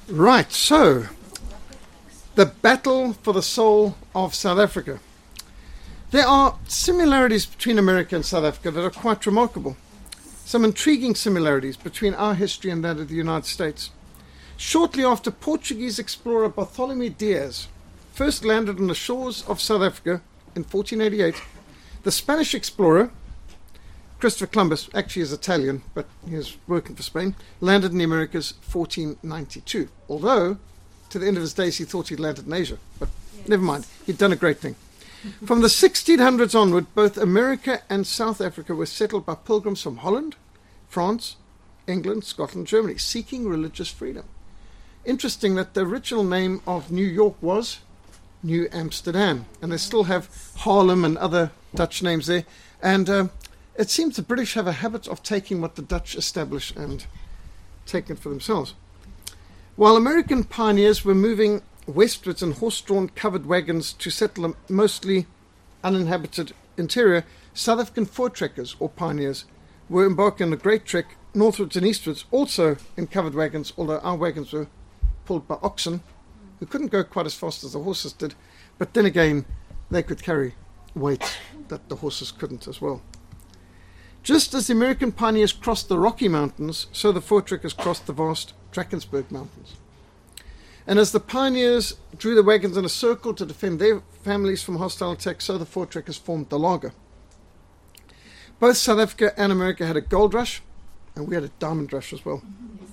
Right, so the battle for the soul of South Africa. There are similarities between America and South Africa that are quite remarkable. Some intriguing similarities between our history and that of the United States. Shortly after Portuguese explorer Bartholomew Dias first landed on the shores of South Africa in 1488, the Spanish explorer Christopher Columbus, actually is Italian, but he was working for Spain, landed in the Americas 1492. Although, to the end of his days, he thought he'd landed in Asia. But never mind, he'd done a great thing. From the 1600s onward, both America and South Africa were settled by pilgrims from Holland, France, England, Scotland, Germany, seeking religious freedom. Interesting that the original name of New York was New Amsterdam, and they still have Harlem and other Dutch names there. And it seems the British have a habit of taking what the Dutch establish and taking it for themselves. While American pioneers were moving westwards in horse-drawn covered wagons to settle a mostly uninhabited interior, South African voortrekkers, or pioneers, were embarking on a great trek northwards and eastwards, also in covered wagons, although our wagons were pulled by oxen, who couldn't go quite as fast as the horses did, but then again, they could carry weight that the horses couldn't as well. Just as the American pioneers crossed the Rocky Mountains, so the voortrekkers crossed the vast Drakensberg Mountains. And as the pioneers drew the wagons in a circle to defend their families from hostile attacks, so the voortrekkers formed the laager. Both South Africa and America had a gold rush, and we had a diamond rush as well.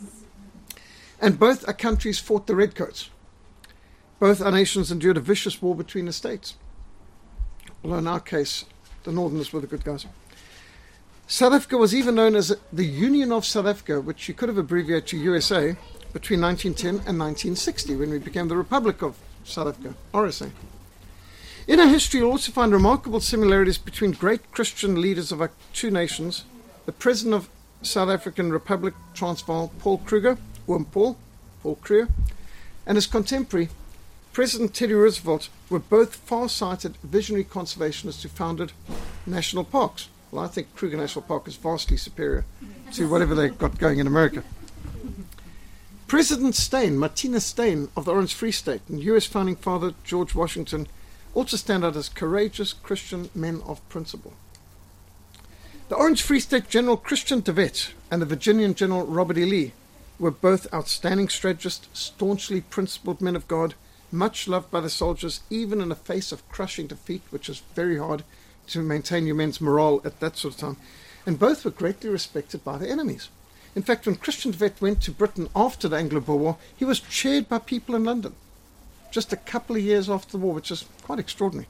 And both our countries fought the redcoats. Both our nations endured a vicious war between the states. Although in our case, the Northerners were the good guys. South Africa was even known as the Union of South Africa, which you could have abbreviated to USA, between 1910 and 1960, when we became the Republic of South Africa, RSA. In our history, you'll also find remarkable similarities between great Christian leaders of our two nations, the President of South African Republic, Transvaal, Paul Kruger, Paul Kruger, and his contemporary, President Teddy Roosevelt, were both far-sighted visionary conservationists who founded national parks. Well, I think Kruger National Park is vastly superior to whatever they got going in America. President Steyn, Martina Steyn of the Orange Free State, and U.S. founding father George Washington also stand out as courageous Christian men of principle. The Orange Free State General Christian de Wet and the Virginian General Robert E. Lee were both outstanding strategists, staunchly principled men of God, much loved by the soldiers, even in the face of crushing defeat, which is very hard to maintain your men's morale at that sort of time. And both were greatly respected by their enemies. In fact, when Christian de Wet went to Britain after the Anglo-Boer War, he was cheered by people in London, just a couple of years after the war, which is quite extraordinary.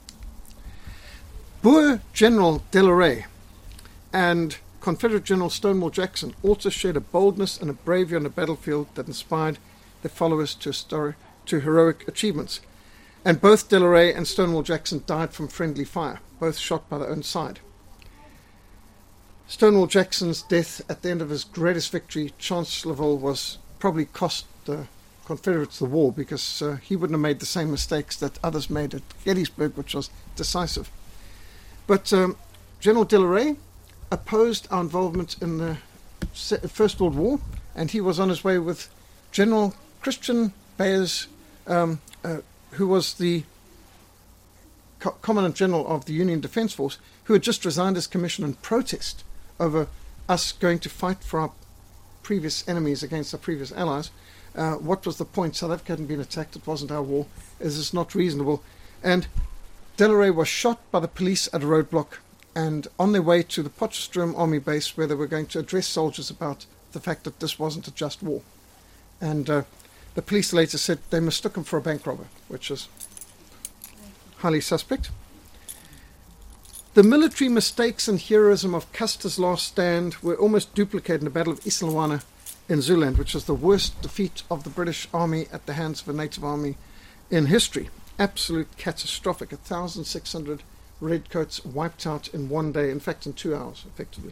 Boer General Delarey and Confederate General Stonewall Jackson also shared a boldness and a bravery on the battlefield that inspired their followers to heroic achievements. And both Delarey and Stonewall Jackson died from friendly fire, both shot by their own side. Stonewall Jackson's death at the end of his greatest victory, Chancellorsville, was probably cost the Confederates the war, because he wouldn't have made the same mistakes that others made at Gettysburg, which was decisive. But General Delarey opposed our involvement in the First World War, and he was on his way with General Christian Bayers, who was the Commandant General of the Union Defence Force, who had just resigned his commission in protest over us going to fight for our previous enemies against our previous allies. What was the point? South Africa hadn't been attacked. It wasn't our war. Is this not reasonable? And Delarey was shot by the police at a roadblock, and on their way to the Potchefstroom Army base, where they were going to address soldiers about the fact that this wasn't a just war. And the police later said they mistook him for a bank robber, which is highly suspect. The military mistakes and heroism of Custer's last stand were almost duplicated in the Battle of Isandlwana in Zululand, which was the worst defeat of the British Army at the hands of a native army in history. Absolute catastrophic. 1,600 redcoats wiped out in one day, in fact in 2 hours, effectively.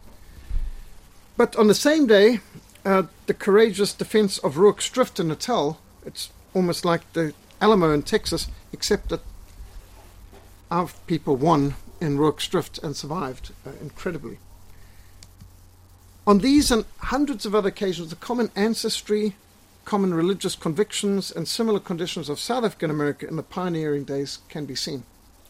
But on the same day, the courageous defense of Rookstrift in Natal, it's almost like the Alamo in Texas, except that our people won in Rookstrift and survived incredibly. On these and hundreds of other occasions, the common ancestry common religious convictions and similar conditions of South African America in the pioneering days can be seen.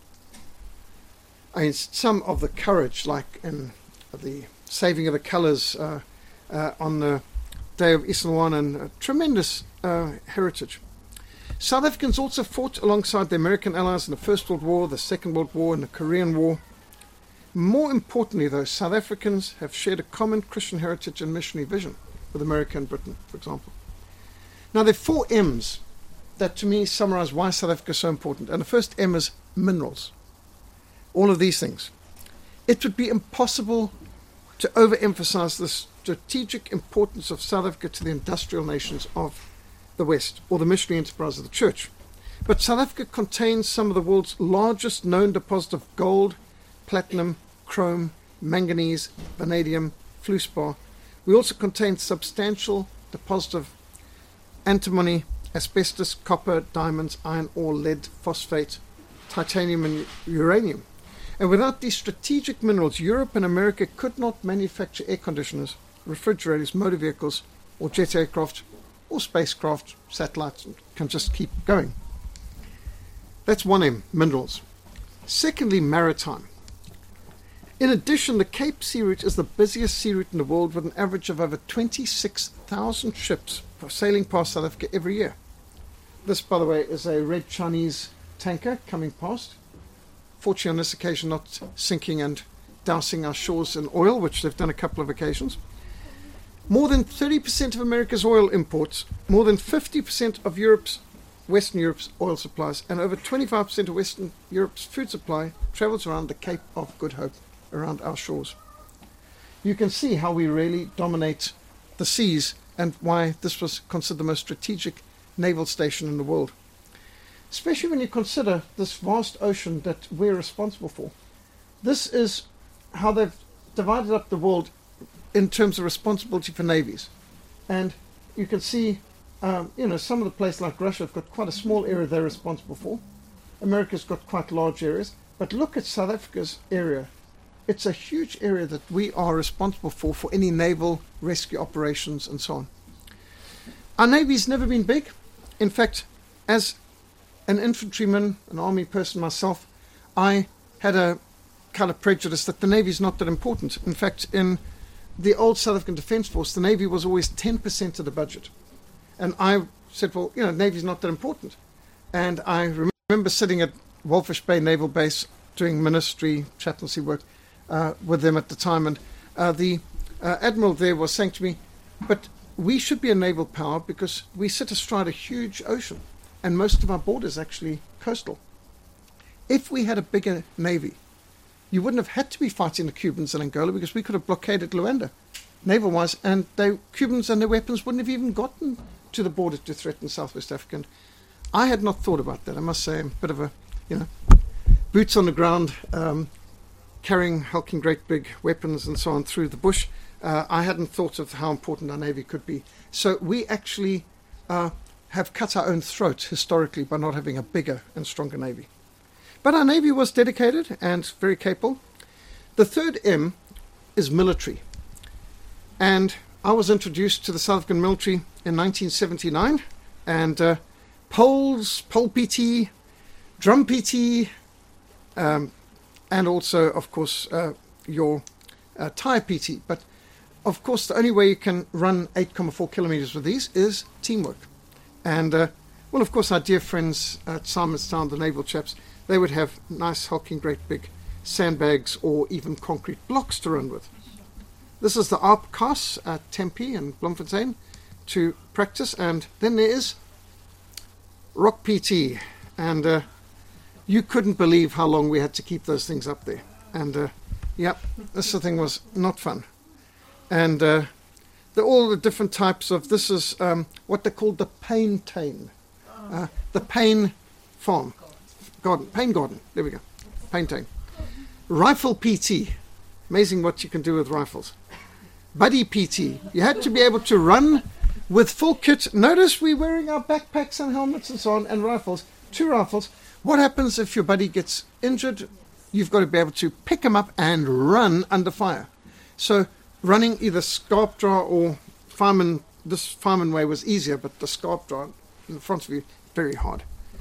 I mean, some of the courage, like in the saving of the colours on the day of Isandlwana, and tremendous heritage. South Africans also fought alongside the American allies in the First World War, the Second World War, and the Korean War. More importantly, though, South Africans have shared a common Christian heritage and missionary vision with America and Britain, for example. Now, there are 4 M's that to me summarize why South Africa is so important. And the first M is minerals. All of these things. It would be impossible to overemphasize the strategic importance of South Africa to the industrial nations of the West, or the missionary enterprise of the church. But South Africa contains some of the world's largest known deposits of gold, platinum, chrome, manganese, vanadium, fluorspar. We also contain substantial deposits of antimony, asbestos, copper, diamonds, iron ore, lead, phosphate, titanium, and uranium. And without these strategic minerals, Europe and America could not manufacture air conditioners, refrigerators, motor vehicles, or jet aircraft, or spacecraft, satellites, can just keep going. That's one M, minerals. Secondly, maritime. In addition, the Cape Sea Route is the busiest sea route in the world, with an average of over 26,000 ships sailing past South Africa every year. This, by the way, is a red Chinese tanker coming past. Fortunately, on this occasion, not sinking and dousing our shores in oil, which they've done a couple of occasions. More than 30% of America's oil imports, more than 50% of Western Europe's oil supplies, and over 25% of Western Europe's food supply travels around the Cape of Good Hope, around our shores. You can see how we really dominate the seas and why this was considered the most strategic naval station in the world. Especially when you consider this vast ocean that we're responsible for. This is how they've divided up the world in terms of responsibility for navies. And you can see, some of the places like Russia have got quite a small area they're responsible for. America's got quite large areas. But look at South Africa's area. It's a huge area that we are responsible for any naval rescue operations and so on. Our Navy's never been big. In fact, as an infantryman, an army person myself, I had a kind of prejudice that the Navy's not that important. In fact, in the old South African Defence Force, the Navy was always 10% of the budget. And I said, well, Navy's not that important. And I remember sitting at Walfish Bay Naval Base doing ministry, chaplaincy work with them at the time. And the Admiral there was saying to me, but we should be a naval power because we sit astride a huge ocean. And most of our borders actually coastal. If we had a bigger Navy, you wouldn't have had to be fighting the Cubans in Angola because we could have blockaded Luanda, naval-wise, and the Cubans and their weapons wouldn't have even gotten to the border to threaten Southwest Africa. And I had not thought about that. I must say, I'm a bit of a, boots on the ground, carrying, hulking great big weapons and so on through the bush. I hadn't thought of how important our Navy could be. So we actually have cut our own throat historically by not having a bigger and stronger Navy. But our Navy was dedicated and very capable. The third M is military. And I was introduced to the South African military in 1979. And poles, pole PT, drum PT, and also, of course, your tire PT. But, of course, the only way you can run 8.4 kilometers with these is teamwork. And, of course, our dear friends at Simonstown, the naval chaps, they would have nice, hulking, great big sandbags or even concrete blocks to run with. This is the ARP CAS at Tempe and Bloemfontein to practice. And then there is Rock PT. And you couldn't believe how long we had to keep those things up there. And, this thing was not fun. And all the different types of, this is what they call the pain tane. The pain farm. Garden, pain garden. There we go. Pain tane. Rifle PT. Amazing what you can do with rifles. Buddy PT. You had to be able to run with full kit. Notice we're wearing our backpacks and helmets and so on, and rifles. 2 rifles. What happens if your buddy gets injured? You've got to be able to pick him up and run under fire. So running either scarp draw or fireman this Fireman Way was easier, but the Scarp Drive in front of you, very hard.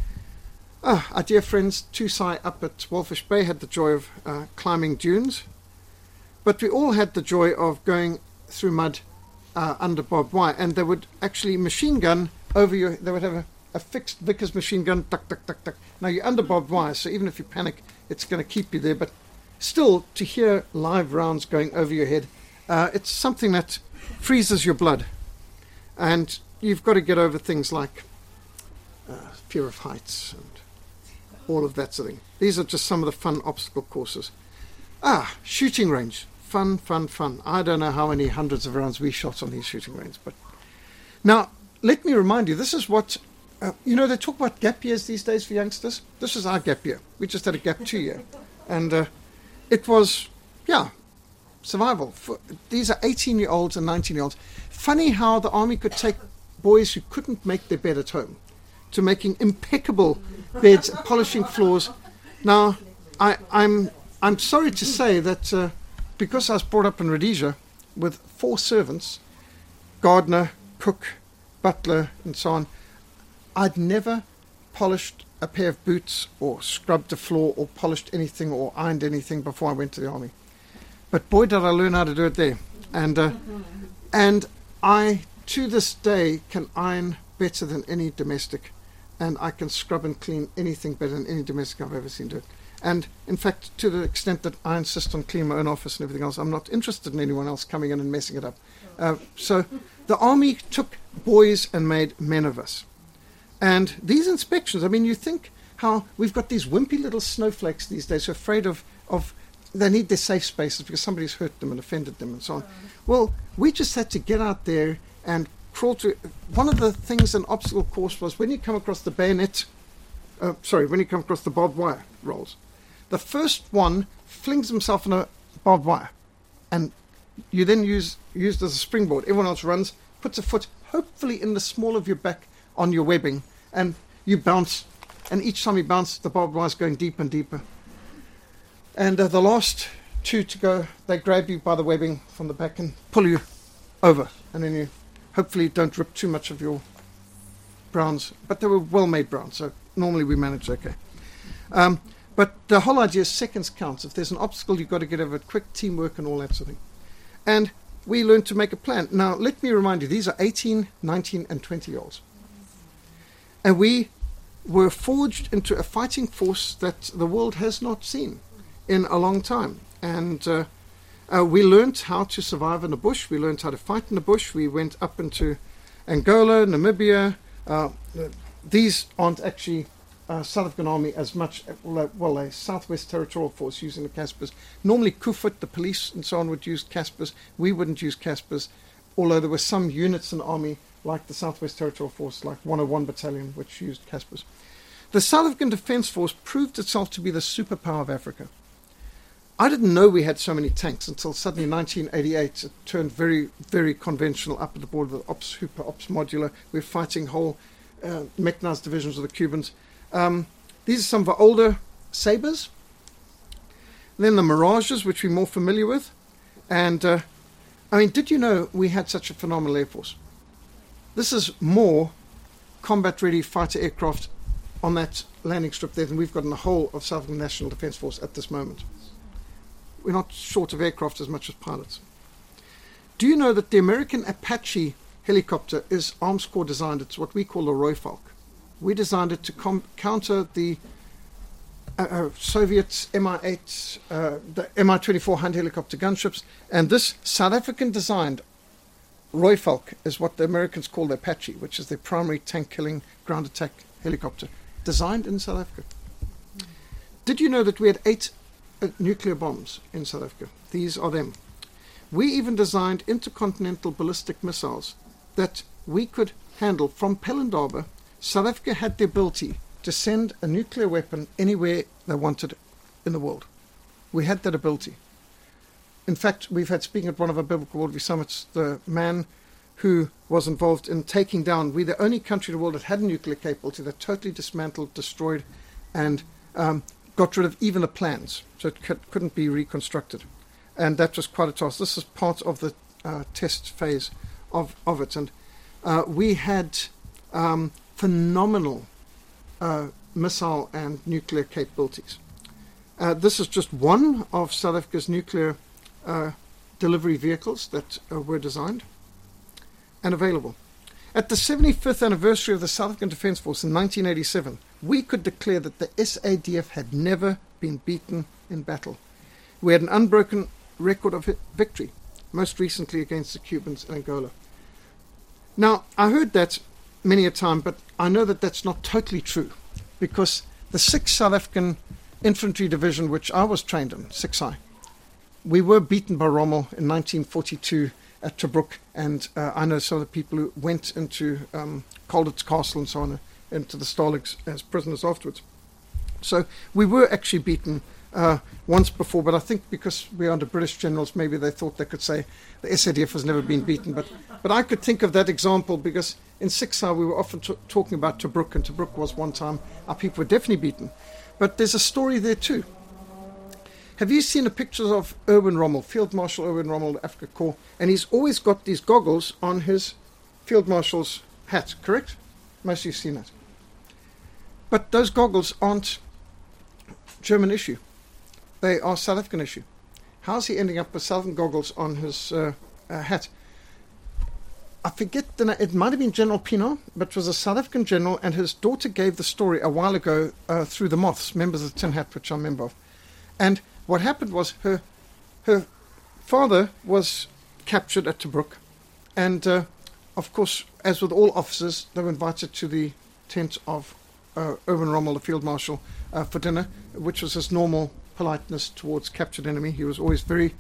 Our dear friends Tusai up at Walfish Bay had the joy of climbing dunes, but we all had the joy of going through mud under barbed wire, and they would actually machine gun over you. They would have a fixed Vickers machine gun, tuck, tuck, tuck, tuck. Now you're under barbed wire, so even if you panic, it's going to keep you there, but still, to hear live rounds going over your head, it's something that freezes your blood, and you've got to get over things like fear of heights and all of that sort of thing. These are just some of the fun obstacle courses. Shooting range. Fun, fun, fun. I don't know how many hundreds of rounds we shot on these shooting ranges. But now, let me remind you, this is what, they talk about gap years these days for youngsters. This is our gap year. We just had a gap 2 year. And it was, survival. These are 18-year-olds and 19-year-olds. Funny how the army could take boys who couldn't make their bed at home to making impeccable beds, polishing floors. Now, I'm sorry to say that because I was brought up in Rhodesia with 4 servants, gardener, cook, butler, and so on, I'd never polished a pair of boots or scrubbed a floor or polished anything or ironed anything before I went to the army. But boy, did I learn how to do it there. And I, to this day, can iron better than any domestic. And I can scrub and clean anything better than any domestic I've ever seen do it. And in fact, to the extent that I insist on cleaning my own office and everything else, I'm not interested in anyone else coming in and messing it up. So the army took boys and made men of us. And these inspections, I mean, you think how we've got these wimpy little snowflakes these days who are afraid of they need their safe spaces because somebody's hurt them and offended them and so on. Well, we just had to get out there and crawl to. One of the things an obstacle course was when you come across the when you come across the barbed wire rolls, the first one flings himself on a barbed wire, and you then used as a springboard. Everyone else runs, puts a foot, hopefully in the small of your back, on your webbing, and you bounce. And each time you bounce, the barbed wire is going deeper and deeper. And the last 2 to go, they grab you by the webbing from the back and pull you over, and then you hopefully don't rip too much of your browns. But they were well-made browns, so normally we managed okay. But the whole idea is seconds counts. If there's an obstacle, you've got to get over it, quick teamwork and all that sort of thing. And we learned to make a plan. Now, let me remind you, these are 18, 19, and 20-year-olds. And we were forged into a fighting force that the world has not seen in a long time. And we learned how to survive in the bush. We learned how to fight in the bush. We went up into Angola, Namibia. These aren't actually South African Army as much, a Southwest Territorial Force using the Caspers. Normally Kufut, the police and so on, would use Caspers. We wouldn't use Caspers, although there were some units in the Army, like the Southwest Territorial Force, like 101 Battalion, which used Caspers. The South African Defence Force proved itself to be the superpower of Africa. I didn't know we had so many tanks until suddenly 1988 it turned very, very conventional up at the border with Ops Hooper, Ops Modular. We're fighting whole mechanized divisions of the Cubans. These are some of our older Sabres. Then the Mirages, which we're more familiar with. And, did you know we had such a phenomenal Air Force? This is more combat-ready fighter aircraft on that landing strip there than we've got in the whole of South African National Defence Force at this moment. We're not short of aircraft as much as pilots. Do you know that the American Apache helicopter is Arms Corps designed? It's what we call the Royfalk. We designed it to counter the Soviet Mi-8, the Mi-24 Hunt helicopter gunships, and this South African designed Royfalk is what the Americans call the Apache, which is their primary tank-killing ground attack helicopter, designed in South Africa. Did you know that we had 8 nuclear bombs in South Africa? These are them. We even designed intercontinental ballistic missiles that we could handle from Pelindaba. South Africa had the ability to send a nuclear weapon anywhere they wanted in the world. We had that ability. In fact, we've had, speaking at one of our Biblical Worldview Summits, the man who was involved in taking down, we're the only country in the world that had a nuclear capability that totally dismantled, destroyed, and got rid of even the plans, so it couldn't be reconstructed. And that was quite a task. This is part of the test phase of it. And we had phenomenal missile and nuclear capabilities. This is just one of South Africa's nuclear delivery vehicles that were designed and available. At the 75th anniversary of the South African Defence Force in 1987, we could declare that the SADF had never been beaten in battle. We had an unbroken record of victory, most recently against the Cubans in Angola. Now, I heard that many a time, but I know that that's not totally true, because the 6th South African Infantry Division, which I was trained in, 6I, we were beaten by Rommel in 1942 at Tobruk, and I know some of the people who went into Colditz Castle and so on, into the Staligs as prisoners afterwards. So we were actually beaten once before, but I think because we're under British generals, maybe they thought they could say the SADF has never been beaten. But I could think of that example because in 6I we were often talking about Tobruk, and Tobruk was one time our people were definitely beaten. But there's a story there too. Have you seen the pictures of Erwin Rommel, Field Marshal Erwin Rommel, the Afrika Korps? And he's always got these goggles on his Field Marshal's hat, correct? Most of you have seen that. But those goggles aren't German issue. They are South African issue. How's he ending up with South African goggles on his hat? I forget the name. It might have been General Pienaar, but it was a South African general, and his daughter gave the story a while ago through the Moths, members of the Tin Hat, which I'm a member of. And what happened was her father was captured at Tobruk, and of course, as with all officers, they were invited to the tent of Erwin Rommel, the Field Marshal, for dinner, which was his normal politeness towards captured enemy. He was always very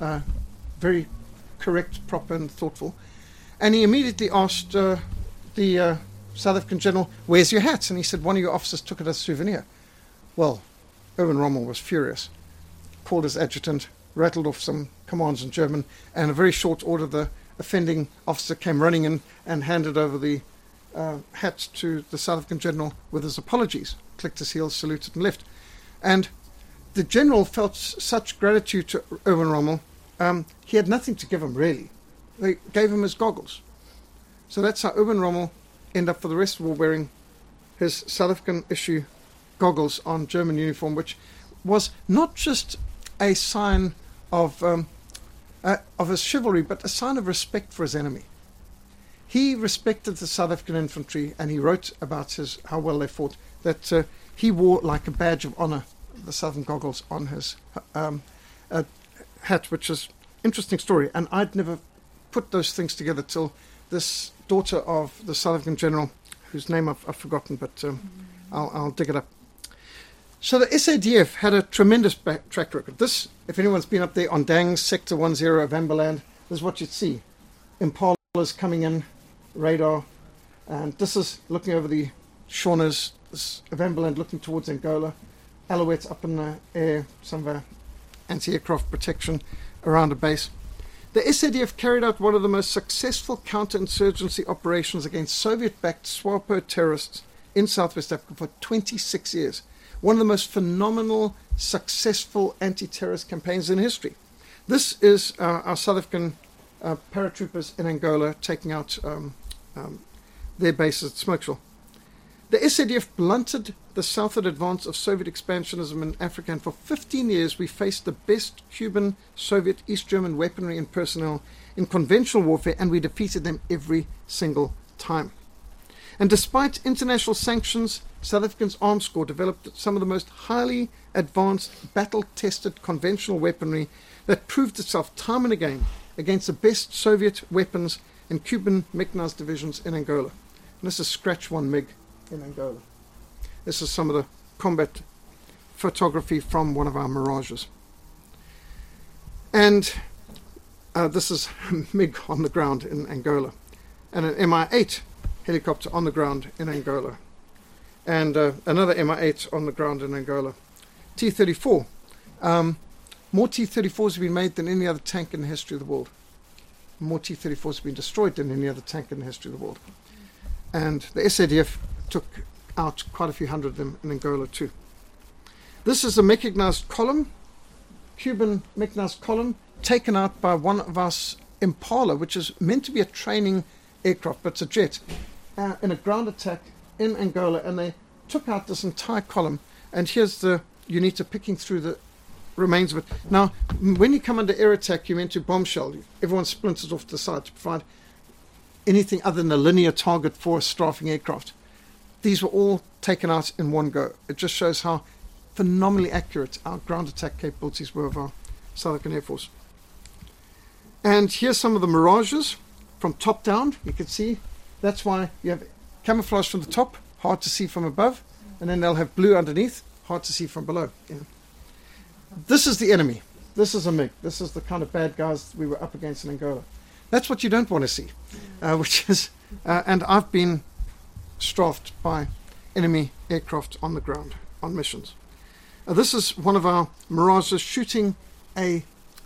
correct, proper, and thoughtful. And he immediately asked the South African general, "Where's your hat?" And he said, "One of your officers took it as a souvenir." Well, Erwin Rommel was furious, called his adjutant, rattled off some commands in German, and in a very short order the offending officer came running in and handed over the hat to the South African general with his apologies, clicked his heels, saluted, and left. And the general felt such gratitude to Erwin Rommel, he had nothing to give him, really. They gave him his goggles. So that's how Erwin Rommel ended up for the rest of the war wearing his South African issue goggles on German uniform, which was not just a sign of his chivalry, but a sign of respect for his enemy. He respected the South African infantry, and he wrote about how well they fought, that he wore like a badge of honor the Southern goggles on his hat, which is an interesting story. And I'd never put those things together till this daughter of the South African general, whose name I've forgotten, but I'll dig it up. So the SADF had a tremendous track record. This, if anyone's been up there on Dang, Sector 10 of Amberland, this is what you'd see. Impalas coming in, radar, and this is looking over the Shaunas, this of Amberland looking towards Angola, Alouettes up in the air, some of our anti-aircraft protection around a base. The SADF carried out one of the most successful counterinsurgency operations against Soviet-backed SWAPO terrorists in Southwest Africa for 26 years. One of the most phenomenal, successful anti-terrorist campaigns in history. This is our South African paratroopers in Angola taking out their bases at Smokersville. The SADF blunted the southward advance of Soviet expansionism in Africa, and for 15 years we faced the best Cuban, Soviet, East German weaponry and personnel in conventional warfare, and we defeated them every single time. And despite international sanctions, South Africa's Arms Corps developed some of the most highly advanced, battle-tested conventional weaponry that proved itself time and again against the best Soviet weapons and Cuban mechanized divisions in Angola. And this is Scratch 1 MiG in Angola. This is some of the combat photography from one of our Mirages. And this is MiG on the ground in Angola. And an Mi-8 helicopter on the ground in Angola. And another Mi-8 on the ground in Angola. T-34. More T-34s have been made than any other tank in the history of the world. More T-34s have been destroyed than any other tank in the history of the world. And the SADF took out quite a few hundred of them in Angola too. This is a mechanized column, Cuban mechanized column, taken out by one of us Impala, which is meant to be a training aircraft, but it's a jet, in a ground attack in Angola, and they took out this entire column. And here's the UNITA picking through the remains of it. Now, when you come under air attack, you're meant to bombshell. Everyone splinters off to the side to provide anything other than a linear target for a strafing aircraft. These were all taken out in one go. It just shows how phenomenally accurate our ground attack capabilities were of our South African Air Force. And here's some of the mirages from top down. You can see that's why you have camouflage from the top, hard to see from above, and then they'll have blue underneath, hard to see from below. Yeah. This is the enemy. This is a MiG. This is the kind of bad guys we were up against in Angola. That's what you don't want to see, which is, and I've been strafed by enemy aircraft on the ground on missions. This is one of our Mirages shooting an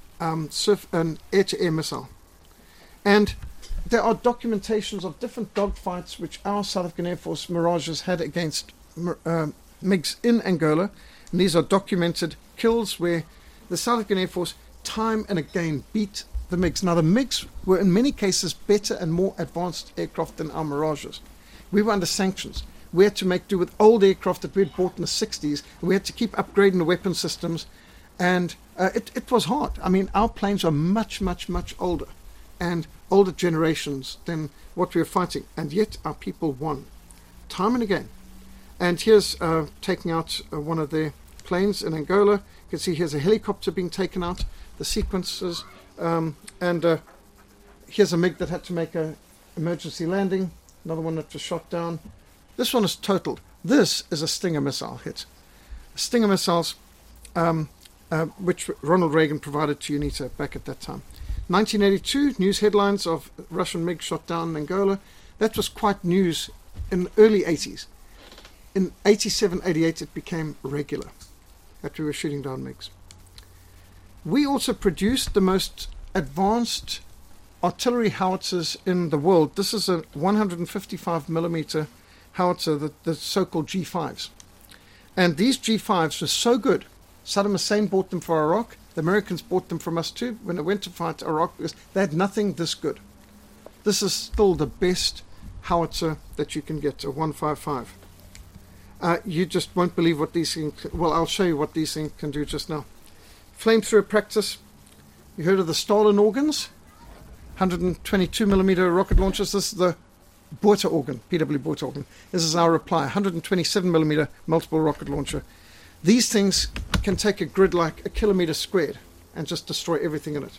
air-to-air missile. And there are documentations of different dogfights which our South African Air Force Mirages had against MiGs in Angola. And these are documented kills where the South African Air Force time and again beat the MiGs. Now the MiGs were in many cases better and more advanced aircraft than our Mirages. We were under sanctions. We had to make do with old aircraft that we had bought in the 60s. We had to keep upgrading the weapon systems. And it was hard. I mean, our planes are much, much, much older and older generations than what we were fighting. And yet our people won time and again. And here's taking out one of their planes in Angola. You can see here's a helicopter being taken out, the sequences. And here's a MiG that had to make an emergency landing. Another one that was shot down. This one is totaled. This is a Stinger missile hit. Stinger missiles, which Ronald Reagan provided to UNITA back at that time. 1982, news headlines of Russian MiG shot down in Angola. That was quite news in the early 80s. In 87, 88, it became regular that we were shooting down MiGs. We also produced the most advanced artillery howitzers in the world. This is a 155 millimeter howitzer, the so-called G5s. And these G5s were so good. Saddam Hussein bought them for Iraq. The Americans bought them from us too when they went to fight Iraq because they had nothing this good. This is still the best howitzer that you can get, a 155. You just won't believe what these things... Well, I'll show you what these things can do just now. Flamethrower practice. You heard of the Stalin organs? 122 millimeter rocket launchers. This is the Botha organ, PW Botha organ. This is our reply, 127 millimeter multiple rocket launcher. These things can take a grid like a kilometer squared and just destroy everything in it.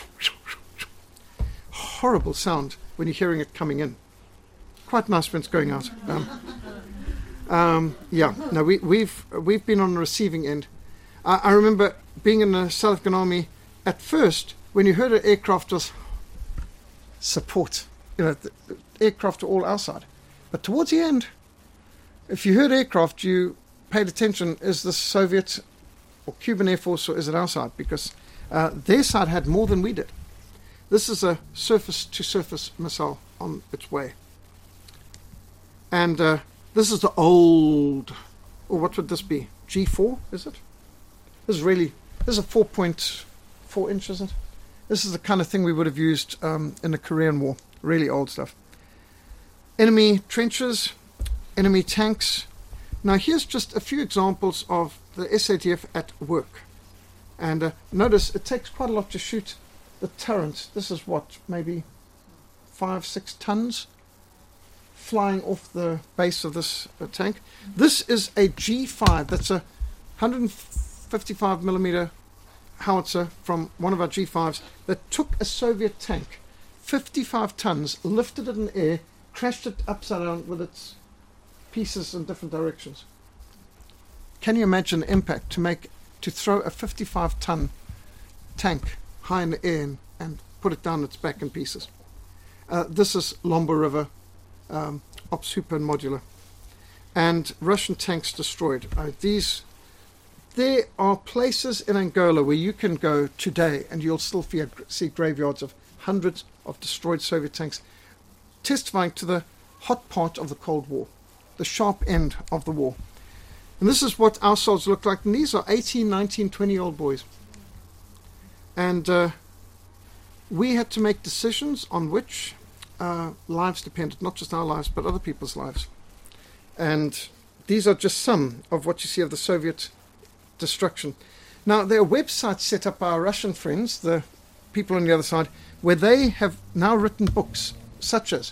Horrible sound when you're hearing it coming in. Quite nice when it's going out. Yeah, no, we've been on the receiving end. I remember being in the South African Army at first, when you heard an aircraft was support. You know, the aircraft are all outside. But towards the end, if you heard aircraft, you paid attention, is this Soviet or Cuban Air Force or is it our side? Because their side had more than we did. This is a surface-to-surface missile on its way. And this is the old, or what would this be? G4, is it? This is a 4.4 inch, is it? This is the kind of thing we would have used in the Korean War. Really old stuff. Enemy trenches, enemy tanks. Now here's just a few examples of the SADF at work. And notice it takes quite a lot to shoot the turret. This is what, maybe 5-6 tons flying off the base of this tank. This is a G5. That's a 155 millimeter howitzer from one of our G5s that took a Soviet tank, 55 tons, lifted it in the air, crashed it upside down with its pieces in different directions. Can you imagine the impact to throw a 55-ton tank high in the air and put it down its back in pieces? This is Lombo River, Op Super and Modular. And Russian tanks destroyed. There are places in Angola where you can go today and you'll still see graveyards of hundreds of destroyed Soviet tanks, testifying to the hot part of the Cold War, the sharp end of the war. And this is what our soldiers look like. And these are 18, 19, 20-year-old boys. And we had to make decisions on which lives depended, not just our lives, but other people's lives. And these are just some of what you see of the Soviet destruction. Now, there are websites set up by our Russian friends, the people on the other side, where they have now written books such as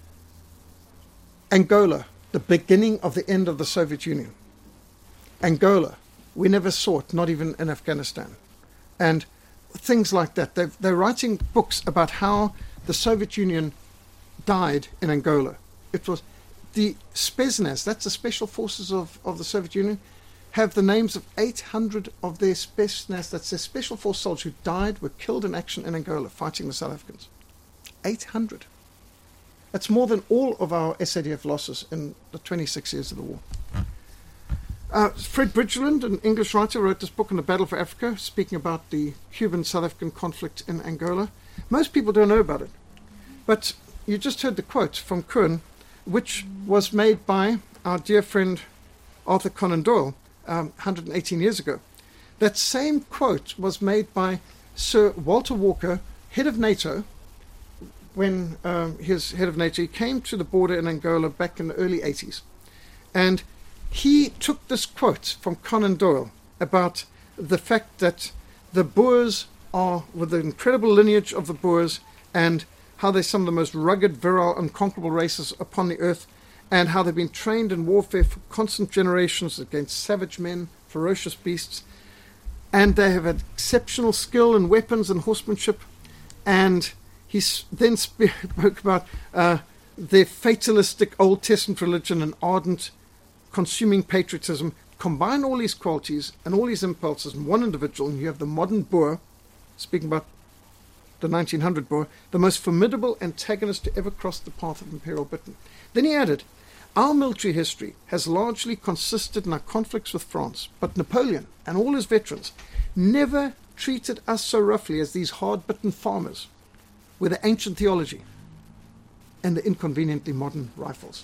Angola, the beginning of the end of the Soviet Union. Angola, we never saw it, not even in Afghanistan. And things like that. They're writing books about how the Soviet Union died in Angola. It was the Spetsnaz, that's the special forces of the Soviet Union, have the names of 800 of their Spetsnaz, that's their special force soldiers who died, were killed in action in Angola fighting the South Africans. 800. That's more than all of our SADF losses in the 26 years of the war. Fred Bridgeland, an English writer, wrote this book on the Battle for Africa, speaking about the Cuban-South African conflict in Angola. Most people don't know about it. But you just heard the quote from Cohen, which was made by our dear friend Arthur Conan Doyle 118 years ago. That same quote was made by Sir Walter Walker, head of NATO, when he was head of NATO. He came to the border in Angola back in the early 80s. And he took this quote from Conan Doyle about the fact that the Boers are, with the incredible lineage of the Boers, and how they're some of the most rugged, virile, unconquerable races upon the earth, and how they've been trained in warfare for constant generations against savage men, ferocious beasts, and they have had exceptional skill in weapons and horsemanship. And he then spoke about their fatalistic Old Testament religion and ardent, consuming patriotism. Combine all these qualities and all these impulses in one individual, and you have the modern Boer, speaking about the 1900 Boer, the most formidable antagonist to ever cross the path of Imperial Britain. Then he added, our military history has largely consisted in our conflicts with France, but Napoleon and all his veterans never treated us so roughly as these hard-bitten farmers with the ancient theology and the inconveniently modern rifles.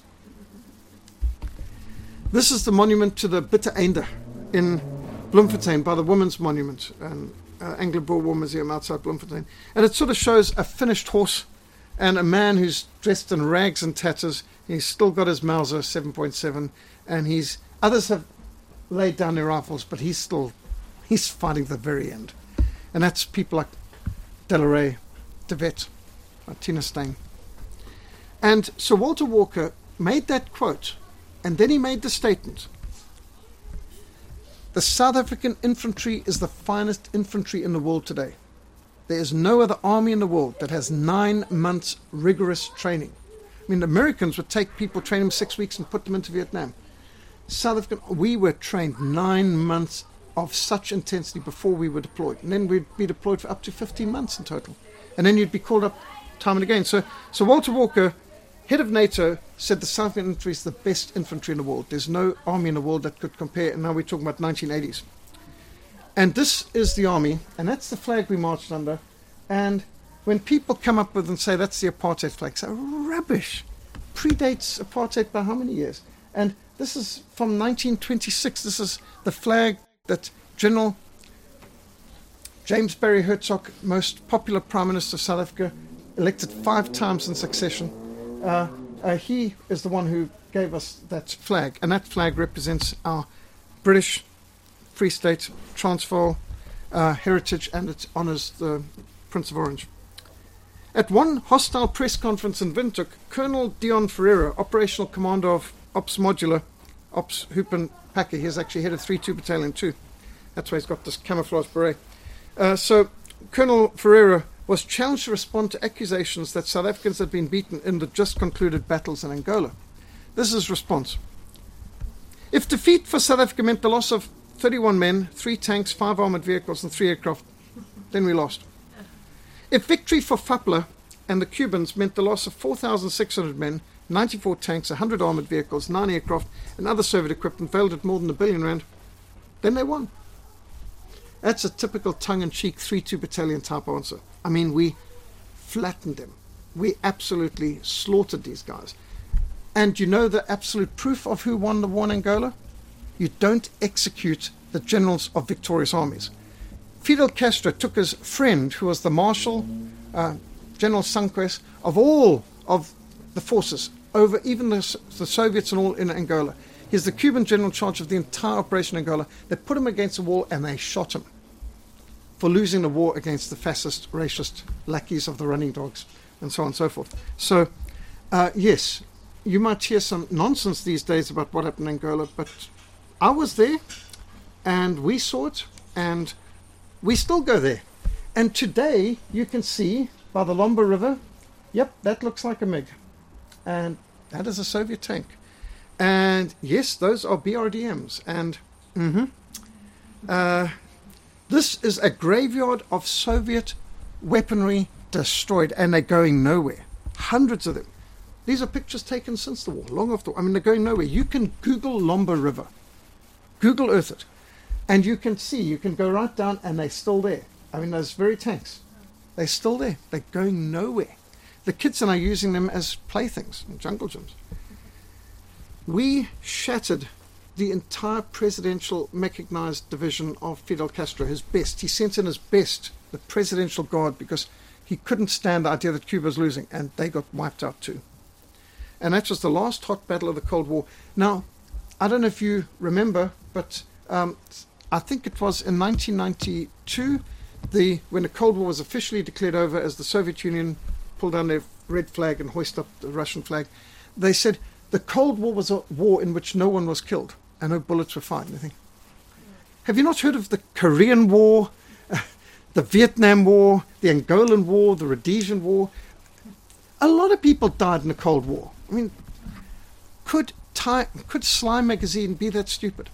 This is the monument to the Bitter Einde in Bloemfontein by the Women's Monument, an Anglo-Boer War Museum outside Bloemfontein. And it sort of shows a finished horse and a man who's dressed in rags and tatters. He's still got his Mauser 7.7, and others have laid down their rifles, but he's fighting to the very end. And that's people like Delarey, De Wet, Tina Steyn. And Sir Walter Walker made that quote, and then he made the statement, the South African infantry is the finest infantry in the world today. There is no other army in the world that has 9 months rigorous training. I mean, the Americans would take people, train them 6 weeks and put them into Vietnam. South African, we were trained 9 months of such intensity before we were deployed. And then we'd be deployed for up to 15 months in total. And then you'd be called up time and again. So Walter Walker, head of NATO, said the South African infantry is the best infantry in the world. There's no army in the world that could compare. And now we're talking about 1980s. And this is the army, and that's the flag we marched under. And when people come up with and say that's the apartheid flag, so rubbish. Predates apartheid by how many years? And this is from 1926. This is the flag that General James Barry Hertzog, most popular Prime Minister of South Africa, elected 5 times in succession. He is the one who gave us that flag, and that flag represents our British Free State, Transvaal heritage, and it honours the Prince of Orange. At one hostile press conference in Windhoek, Colonel Dion Ferreira, operational commander of Ops Modular, Ops Hupen Packer, he's actually head of 3-2 Battalion 2. That's why he's got this camouflage beret. So Colonel Ferreira was challenged to respond to accusations that South Africans had been beaten in the just concluded battles in Angola. This is his response. If defeat for South Africa meant the loss of 31 men, 3 tanks, 5 armoured vehicles and 3 aircraft, then we lost. If victory for Fapla and the Cubans meant the loss of 4,600 men, 94 tanks, 100 armoured vehicles, 9 aircraft and other Soviet equipment valued at more than R1 billion, then they won. That's a typical tongue-in-cheek 3-2 Battalion type answer. I mean, we flattened them. We absolutely slaughtered these guys. And you know the absolute proof of who won the war in Angola? You don't execute the generals of victorious armies. Fidel Castro took his friend, who was the Marshal, General Sanquez, of all of the forces over even the Soviets and all in Angola. He's the Cuban general in charge of the entire operation in Angola. They put him against a wall and they shot him for losing the war against the fascist, racist lackeys of the running dogs, and so on and so forth. So, yes, you might hear some nonsense these days about what happened in Angola, but I was there, and we saw it, and we still go there. And today, you can see by the Lomba River, yep, that looks like a MiG. And that is a Soviet tank. And yes, those are BRDMs. And this is a graveyard of Soviet weaponry destroyed, and they're going nowhere. Hundreds of them. These are pictures taken since the war, long after. I mean, they're going nowhere. You can Google Lomba River, Google Earth it, and you can see, you can go right down, and they're still there. I mean, those very tanks, they're still there. They're going nowhere. The kids are now using them as playthings in jungle gyms. We shattered the entire presidential mechanized division of Fidel Castro, his best. He sent in his best, the presidential guard, because he couldn't stand the idea that Cuba was losing, and they got wiped out too. And that was the last hot battle of the Cold War. Now, I don't know if you remember, but I think it was in 1992, when the Cold War was officially declared over, as the Soviet Union pulled down their red flag and hoisted up the Russian flag, they said the Cold War was a war in which no one was killed and no bullets were fired. I think, have you not heard of the Korean War, the Vietnam War, the Angolan War, the Rhodesian War? A lot of people died in the Cold War. I mean, could Sly Magazine be that stupid?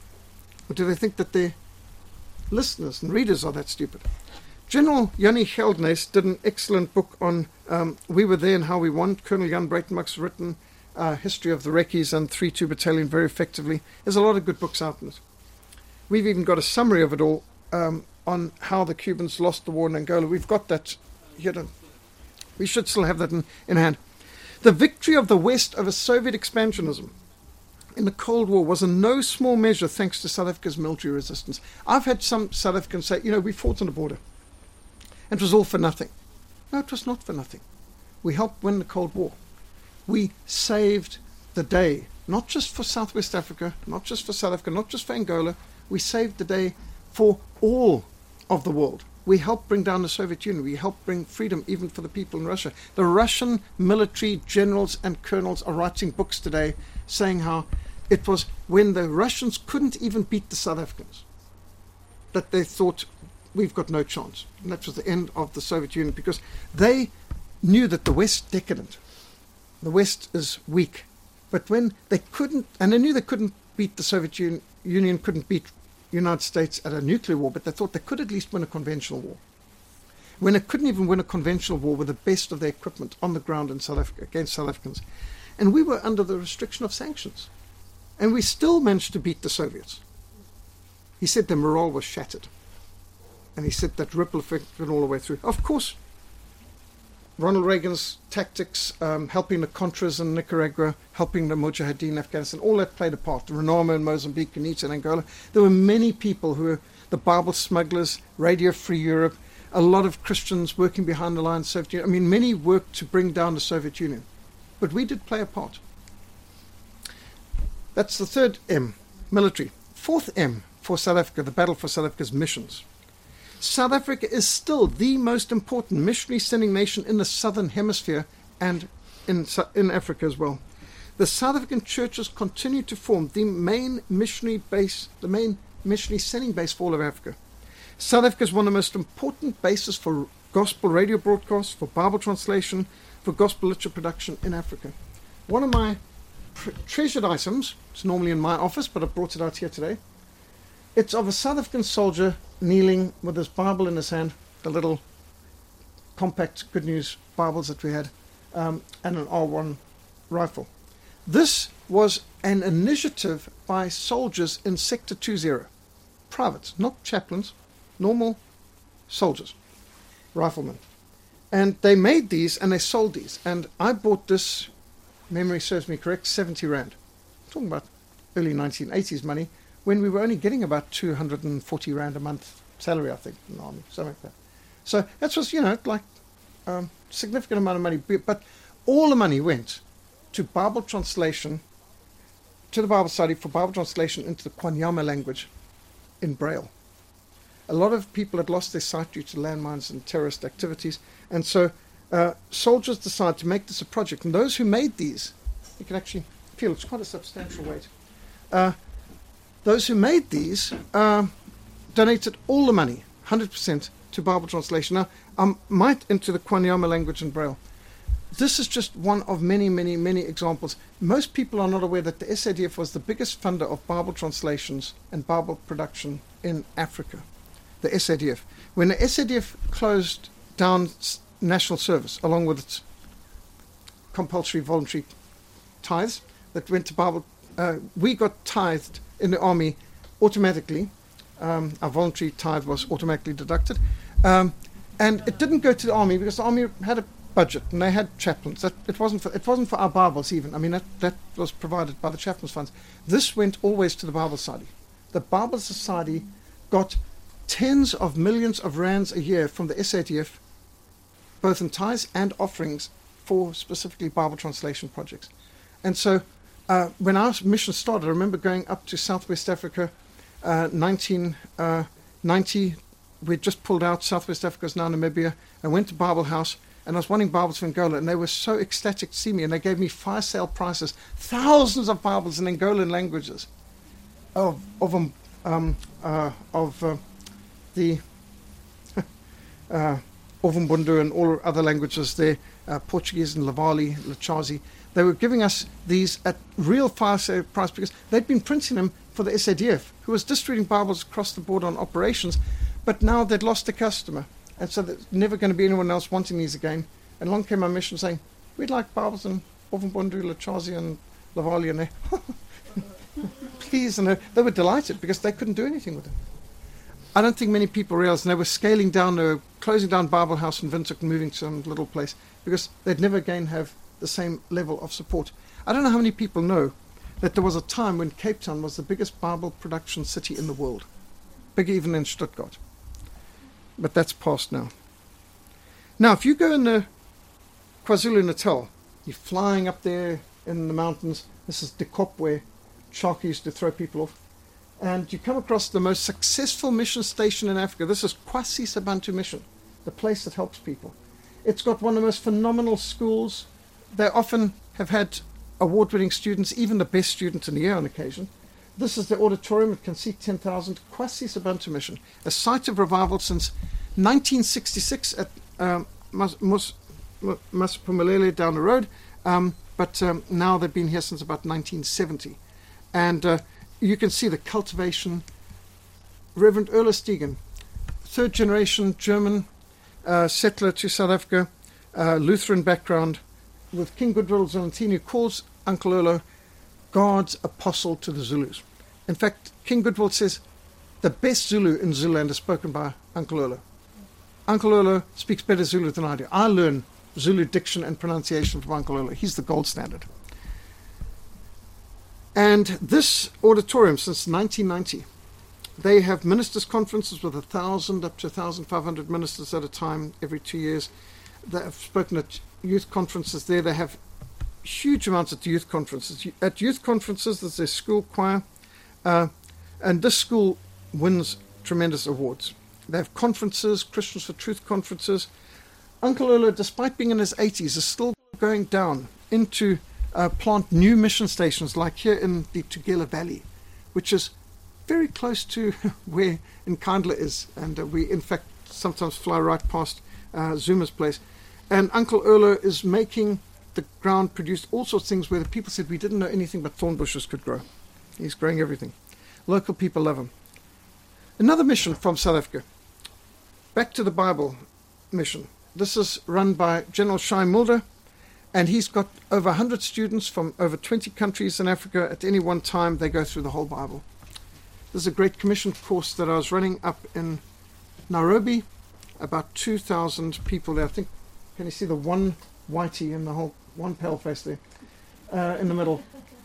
Or do they think that their listeners and readers are that stupid? General Jannie Geldnäs did an excellent book on We Were There and How We Won. Colonel Jan Breitenbach's written History of the Reckies and 3-2 Battalion very effectively. There's a lot of good books out in it. We've even got a summary of it all on how the Cubans lost the war in Angola. We've got that here. We should still have that in hand. The victory of the West over Soviet expansionism in the Cold War was in no small measure thanks to South Africa's military resistance. I've had some South Africans say, we fought on the border, and it was all for nothing. No, it was not for nothing. We helped win the Cold War. We saved the day, not just for Southwest Africa, not just for South Africa, not just for Angola. We saved the day for all of the world. We helped bring down the Soviet Union. We helped bring freedom even for the people in Russia. The Russian military generals and colonels are writing books today saying how it was when the Russians couldn't even beat the South Africans that they thought, we've got no chance. And that was the end of the Soviet Union, because they knew that the West is decadent. The West is weak. But when they couldn't, and they knew they couldn't beat the Soviet Union, couldn't beat the United States at a nuclear war, but they thought they could at least win a conventional war. When they couldn't even win a conventional war with the best of their equipment on the ground in South Africa against South Africans. And we were under the restriction of sanctions. And we still managed to beat the Soviets. He said the morale was shattered. And he said that ripple effect went all the way through. Of course, Ronald Reagan's tactics, helping the Contras in Nicaragua, helping the Mujahideen in Afghanistan, all that played a part. Renamo in Mozambique, Kenita in Angola. There were many people who were the Bible smugglers, Radio Free Europe, a lot of Christians working behind the lines of the Soviet Union. I mean, many worked to bring down the Soviet Union. But we did play a part. That's the third M, military. Fourth M for South Africa, the battle for South Africa's missions. South Africa is still the most important missionary sending nation in the southern hemisphere and in Africa as well. The South African churches continue to form the main missionary sending base for all of Africa. South Africa is one of the most important bases for gospel radio broadcasts, for Bible translation, for gospel literature production in Africa. One of my treasured items, it's normally in my office, but I brought it out here today. It's of a South African soldier kneeling with his Bible in his hand, the little compact Good News Bibles that we had, and an R1 rifle. This was an initiative by soldiers in Sector 20, privates, not chaplains, normal soldiers, riflemen. And they made these and they sold these. And I bought this, memory serves me correct, 70 Rand. I'm talking about early 1980s money, when we were only getting about 240 Rand a month salary, I think, in the army, something like that. So that was, like significant amount of money. But all the money went to Bible translation, to the Bible study for Bible translation into the Kwanyama language in Braille. A lot of people had lost their sight due to landmines and terrorist activities, and so soldiers decided to make this a project. And those who made these, you can actually feel it's quite a substantial weight. Those who made these donated all the money, 100%, to Bible translation. Now, I might into the Kwanyama language and Braille. This is just one of many, many, many examples. Most people are not aware that the SADF was the biggest funder of Bible translations and Bible production in Africa. The SADF. When the SADF closed down national service, along with its compulsory voluntary tithes that went to Bible, we got tithed in the army automatically. Our voluntary tithe was automatically deducted. And it didn't go to the army because the army had a budget and they had chaplains. It wasn't for our Bibles even. I mean, that was provided by the chaplains' funds. This went always to the Bible Society. The Bible Society got tens of millions of rands a year from the SADF, both in tithes and offerings for specifically Bible translation projects. And so when our mission started, I remember going up to Southwest Africa, 1990. We'd just pulled out. Southwest Africa is now Namibia. I went to Bible House, and I was wanting Bibles for Angola, and they were so ecstatic to see me, and they gave me fire sale prices, thousands of Bibles in Angolan languages, the Ovumbundu and all other languages there, Portuguese and Lavali, Lachazi. They were giving us these at real fire sale price because they'd been printing them for the SADF, who was distributing Bibles across the board on operations, but now they'd lost a customer. And so there's never going to be anyone else wanting these again. And along came our mission saying, we'd like Bibles in Ovumbundu, Lachazi and Lavali. And they, please. And they were delighted because they couldn't do anything with them. I don't think many people realized, and they were scaling down, they were closing down Bible House in Windhoek and moving to some little place because they'd never again have the same level of support. I don't know how many people know that there was a time when Cape Town was the biggest Bible production city in the world, bigger even than Stuttgart. But that's past now. Now, if you go in the KwaZulu-Natal, you're flying up there in the mountains. This is De Kop, where Sharky used to throw people off. And you come across the most successful mission station in Africa. This is Kwasi Sabantu Mission, the place that helps people. It's got one of the most phenomenal schools. They often have had award-winning students, even the best student in the year on occasion. This is the auditorium. It can seat 10,000. Kwasi Sabantu Mission, a site of revival since 1966 at Masiphumelele down the road. But now they've been here since about 1970. And you can see the cultivation. Reverend Erla Stegen, third generation German settler to South Africa, Lutheran background, with King Goodwill Zwelithini, who calls Uncle Erla God's apostle to the Zulus. In fact, King Goodwill says the best Zulu in Zululand is spoken by Uncle Erla. Uncle Erla speaks better Zulu than I do. I learn Zulu diction and pronunciation from Uncle Erla. He's the gold standard. And this auditorium, since 1990, they have ministers' conferences with 1,000 up to 1,500 ministers at a time every 2 years. They have spoken at youth conferences there. They have huge amounts at youth conferences. At youth conferences, there's their school choir, and this school wins tremendous awards. They have conferences, Christians for Truth conferences. Uncle Erla, despite being in his 80s, is still going down into plant new mission stations, like here in the Tugela Valley, which is very close to where Nkandla is. And we, in fact, sometimes fly right past Zuma's place. And Uncle Erla is making the ground produce all sorts of things where the people said we didn't know anything but thorn bushes could grow. He's growing everything. Local people love him. Another mission from South Africa. Back to the Bible mission. This is run by General Shai Mulder, and he's got over 100 students from over 20 countries in Africa. At any one time, they go through the whole Bible. This is a Great Commission course that I was running up in Nairobi. About 2,000 people there. I think, can you see the one whitey in the whole, one pale face there, in the middle?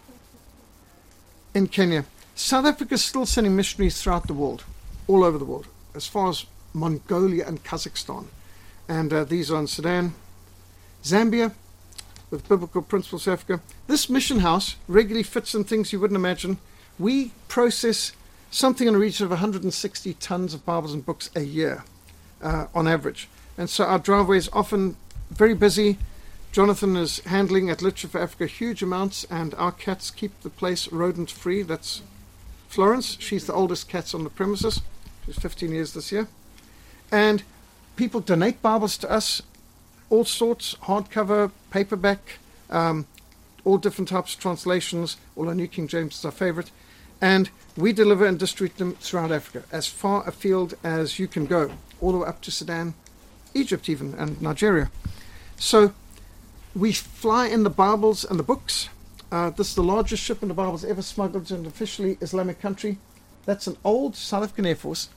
In Kenya. South Africa is still sending missionaries throughout the world, all over the world, as far as Mongolia and Kazakhstan. And these are in Sudan. Zambia, with Biblical Principles for Africa. This mission house regularly fits in things you wouldn't imagine. We process something in the region of 160 tons of Bibles and books a year on average. And so our driveway is often very busy. Jonathan is handling at Literature for Africa huge amounts, and our cats keep the place rodent-free. That's Florence. She's the oldest cat on the premises. She's 15 years this year. And people donate Bibles to us, all sorts, hardcover, paperback, all different types of translations. All our New King James is our favorite. And we deliver and distribute them throughout Africa, as far afield as you can go, all the way up to Sudan, Egypt even, and Nigeria. So we fly in the Bibles and the books. This is the largest shipment of Bibles ever smuggled to an officially Islamic country. That's an old South African Air Force,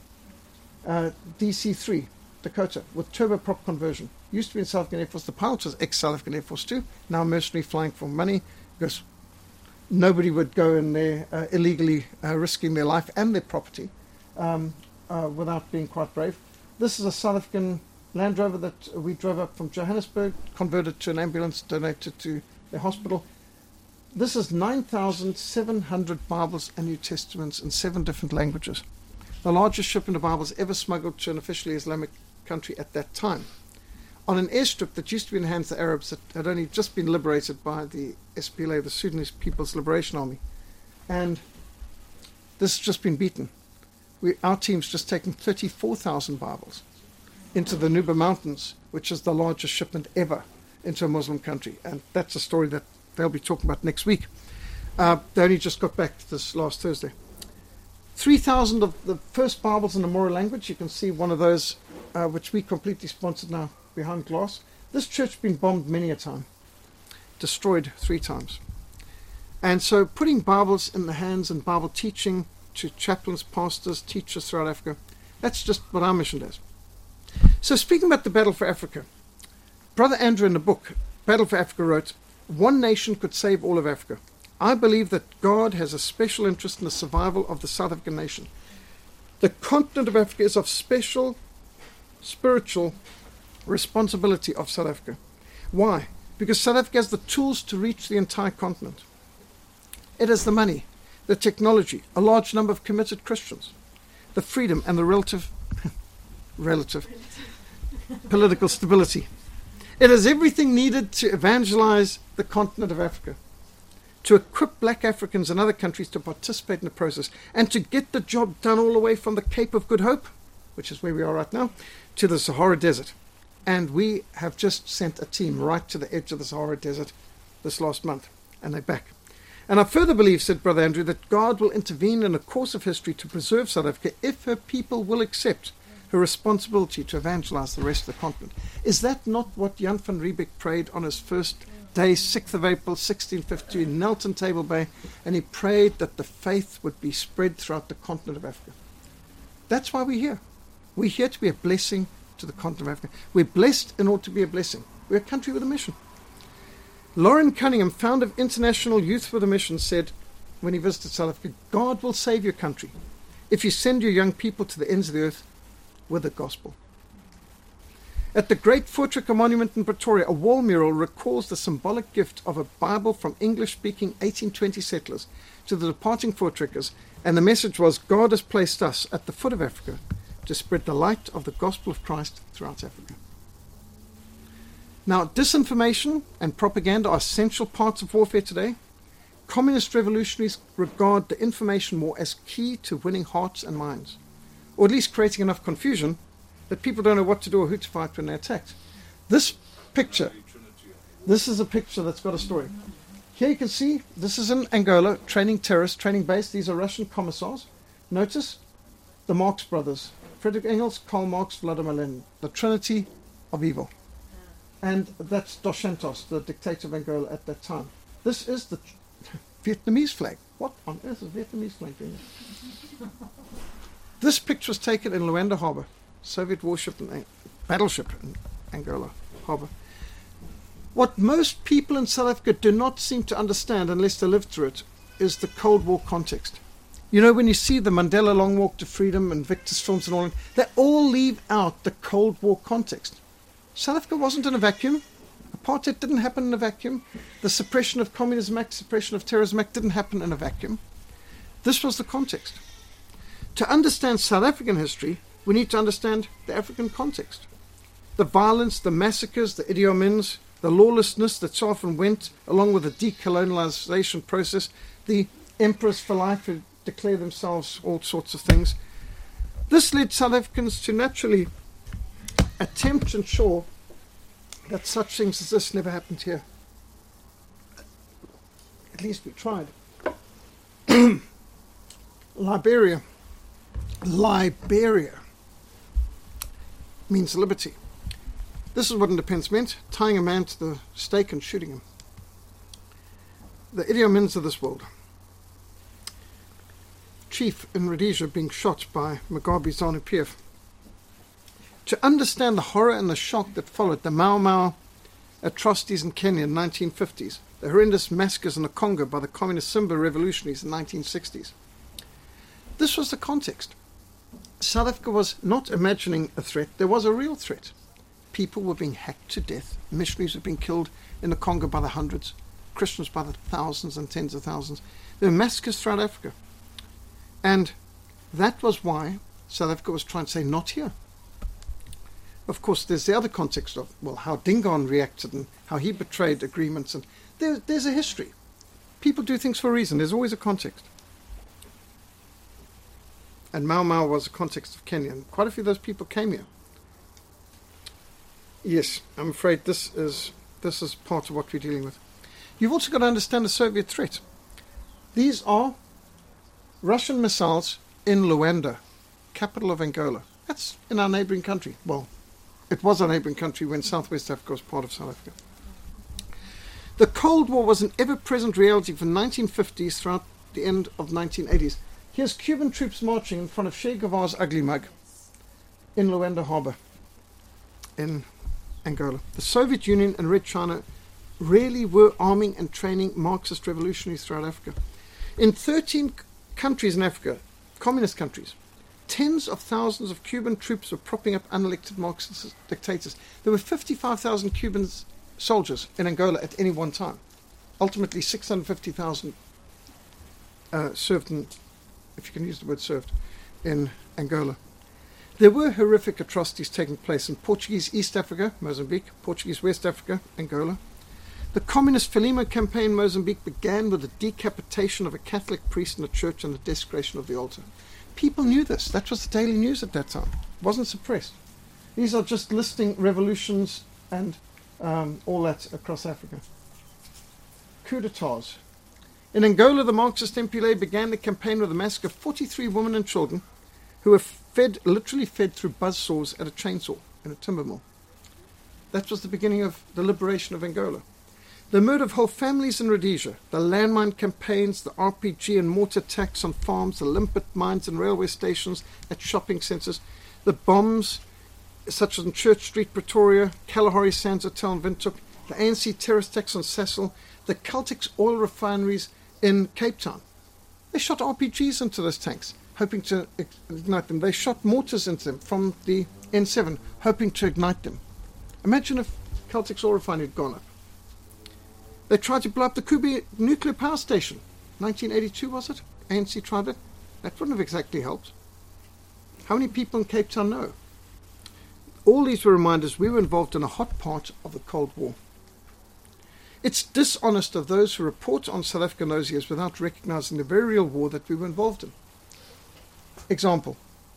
DC-3, Dakota, with turboprop conversion. Used to be in South African Air Force. The pilot was ex-South African Air Force too. Now mercenary, flying for money, because nobody would go in there illegally risking their life and their property without being quite brave. This is a South African Land Rover that we drove up from Johannesburg, converted to an ambulance, donated to the hospital. This is 9,700 Bibles and New Testaments in 7 different languages. The largest shipment of Bibles ever smuggled to an officially Islamic country at that time. On an airstrip that used to be in the hands of the Arabs that had only just been liberated by the SPLA, the Sudanese People's Liberation Army. And this has just been beaten. Our team's just taken 34,000 Bibles into the Nuba Mountains, which is the largest shipment ever into a Muslim country. And that's a story that they'll be talking about next week. They only just got back this last Thursday. 3,000 of the first Bibles in the Moro language. You can see one of those, which we completely sponsored now behind glass. This church has been bombed many a time, destroyed 3 times. And so putting Bibles in the hands and Bible teaching to chaplains, pastors, teachers throughout Africa, that's just what our mission does. So speaking about the Battle for Africa, Brother Andrew in the book, Battle for Africa, wrote, "One nation could save all of Africa. I believe that God has a special interest in the survival of the South African nation. The continent of Africa is of special spiritual responsibility of South Africa. Why? Because South Africa has the tools to reach the entire continent. It has the money, the technology, a large number of committed Christians, the freedom and the relative political stability. It has everything needed to evangelize the continent of Africa, to equip black Africans and other countries to participate in the process, and to get the job done all the way from the Cape of Good Hope, which is where we are right now, to the Sahara Desert. And we have just sent a team right to the edge of the Sahara Desert this last month, and they're back. And I further believe," said Brother Andrew, "that God will intervene in the course of history to preserve South Africa if her people will accept her responsibility to evangelize the rest of the continent." Is that not what Jan van Riebeeck prayed on his first day, 6th of April, 1652, in knelt in Table Bay, and he prayed that the faith would be spread throughout the continent of Africa? That's why we're here. We're here to be a blessing to the continent of Africa. We're blessed in order to be a blessing. We're a country with a mission. Lauren Cunningham, founder of International Youth with a Mission, said when he visited South Africa, "God will save your country if you send your young people to the ends of the earth with the gospel." At the Great Voortrekker Monument in Pretoria, a wall mural recalls the symbolic gift of a Bible from English-speaking 1820 settlers to the departing Voortrekkers, and the message was, "God has placed us at the foot of Africa to spread the light of the gospel of Christ throughout Africa." Now, disinformation and propaganda are essential parts of warfare today. Communist revolutionaries regard the information war as key to winning hearts and minds, or at least creating enough confusion that people don't know what to do or who to fight when they're attacked. This picture, this is a picture that's got a story. Here you can see, this is in Angola, training terrorists, training base. These are Russian commissars. Notice the Marx brothers, Friedrich Engels, Karl Marx, Vladimir Lenin, the trinity of evil. And that's Dos Santos, the dictator of Angola at that time. This is the Vietnamese flag. What on earth is Vietnamese flag doing there? This picture was taken in Luanda Harbor, Soviet warship and battleship in Angola Harbor. What most people in South Africa do not seem to understand unless they live through it is the Cold War context. You know, when you see the Mandela Long Walk to Freedom and Victor's films and all that, they all leave out the Cold War context. South Africa wasn't in a vacuum. A Apartheid didn't happen in a vacuum. The suppression of Communism Act, suppression of Terrorism Act didn't happen in a vacuum. This was the context. To understand South African history, we need to understand the African context. The violence, the massacres, the Idi Amins, the lawlessness that so often went along with the decolonialization process, the emperors for life who declare themselves all sorts of things. This led South Africans to naturally attempt to ensure that such things as this never happened here. At least we tried. Liberia means liberty. This is what independence meant, tying a man to the stake and shooting him. The Idi Amins of this world. Chief in Rhodesia being shot by Mugabe ZANU-PF. To understand the horror and the shock that followed the Mau Mau atrocities in Kenya in the 1950s, the horrendous massacres in the Congo by the communist Simba revolutionaries in the 1960s. This was the context. South Africa was not imagining a threat, there was a real threat. People were being hacked to death, missionaries were being killed in the Congo by the hundreds, Christians by the thousands and tens of thousands. There were massacres throughout Africa. And that was why South Africa was trying to say, not here. Of course, there's the other context of, well, how Dingaan reacted and how he betrayed agreements. And there's a history. People do things for a reason. There's always a context. And Mau Mau was the context of Kenya. And quite a few of those people came here. Yes, I'm afraid this is part of what we're dealing with. You've also got to understand the Soviet threat. These are Russian missiles in Luanda, capital of Angola. That's in our neighbouring country. Well, it was our neighbouring country when Southwest Africa was part of South Africa. The Cold War was an ever-present reality from the 1950s throughout the end of the 1980s. Here's Cuban troops marching in front of Che Guevara's ugly mug in Luanda Harbour in Angola. The Soviet Union and Red China really were arming and training Marxist revolutionaries throughout Africa. In 13 countries in Africa, communist countries, tens of thousands of Cuban troops were propping up unelected Marxist dictators. There were 55,000 Cuban soldiers in Angola at any one time. Ultimately, 650,000 served in, if you can use the word served, in Angola. There were horrific atrocities taking place in Portuguese East Africa, Mozambique, Portuguese West Africa, Angola. The communist Frelimo campaign in Mozambique began with the decapitation of a Catholic priest in a church and the desecration of the altar. People knew this. That was the daily news at that time. It wasn't suppressed. These are just listing revolutions and all that across Africa. Coup d'etats. In Angola, the Marxist MPLA began the campaign with a massacre of 43 women and children who were literally fed through buzzsaws at a chainsaw in a timber mill. That was the beginning of the liberation of Angola. The murder of whole families in Rhodesia, the landmine campaigns, the RPG and mortar attacks on farms, the limpet mines and railway stations at shopping centres, the bombs such as in Church Street, Pretoria, Kalahari Sands Hotel in Windhoek, the ANC terrorist attacks on Sasol, the Caltex oil refineries in Cape Town. They shot RPGs into those tanks, hoping to ignite them. They shot mortars into them from the N7, hoping to ignite them. Imagine if Caltex oil refinery had gone up. They tried to blow up the Kubi nuclear power station. 1982, was it? ANC tried it. That wouldn't have exactly helped. How many people in Cape Town know? All these were reminders we were involved in a hot part of the Cold War. It's dishonest of those who report on South Africa in those years without recognizing the very real war that we were involved in. Example.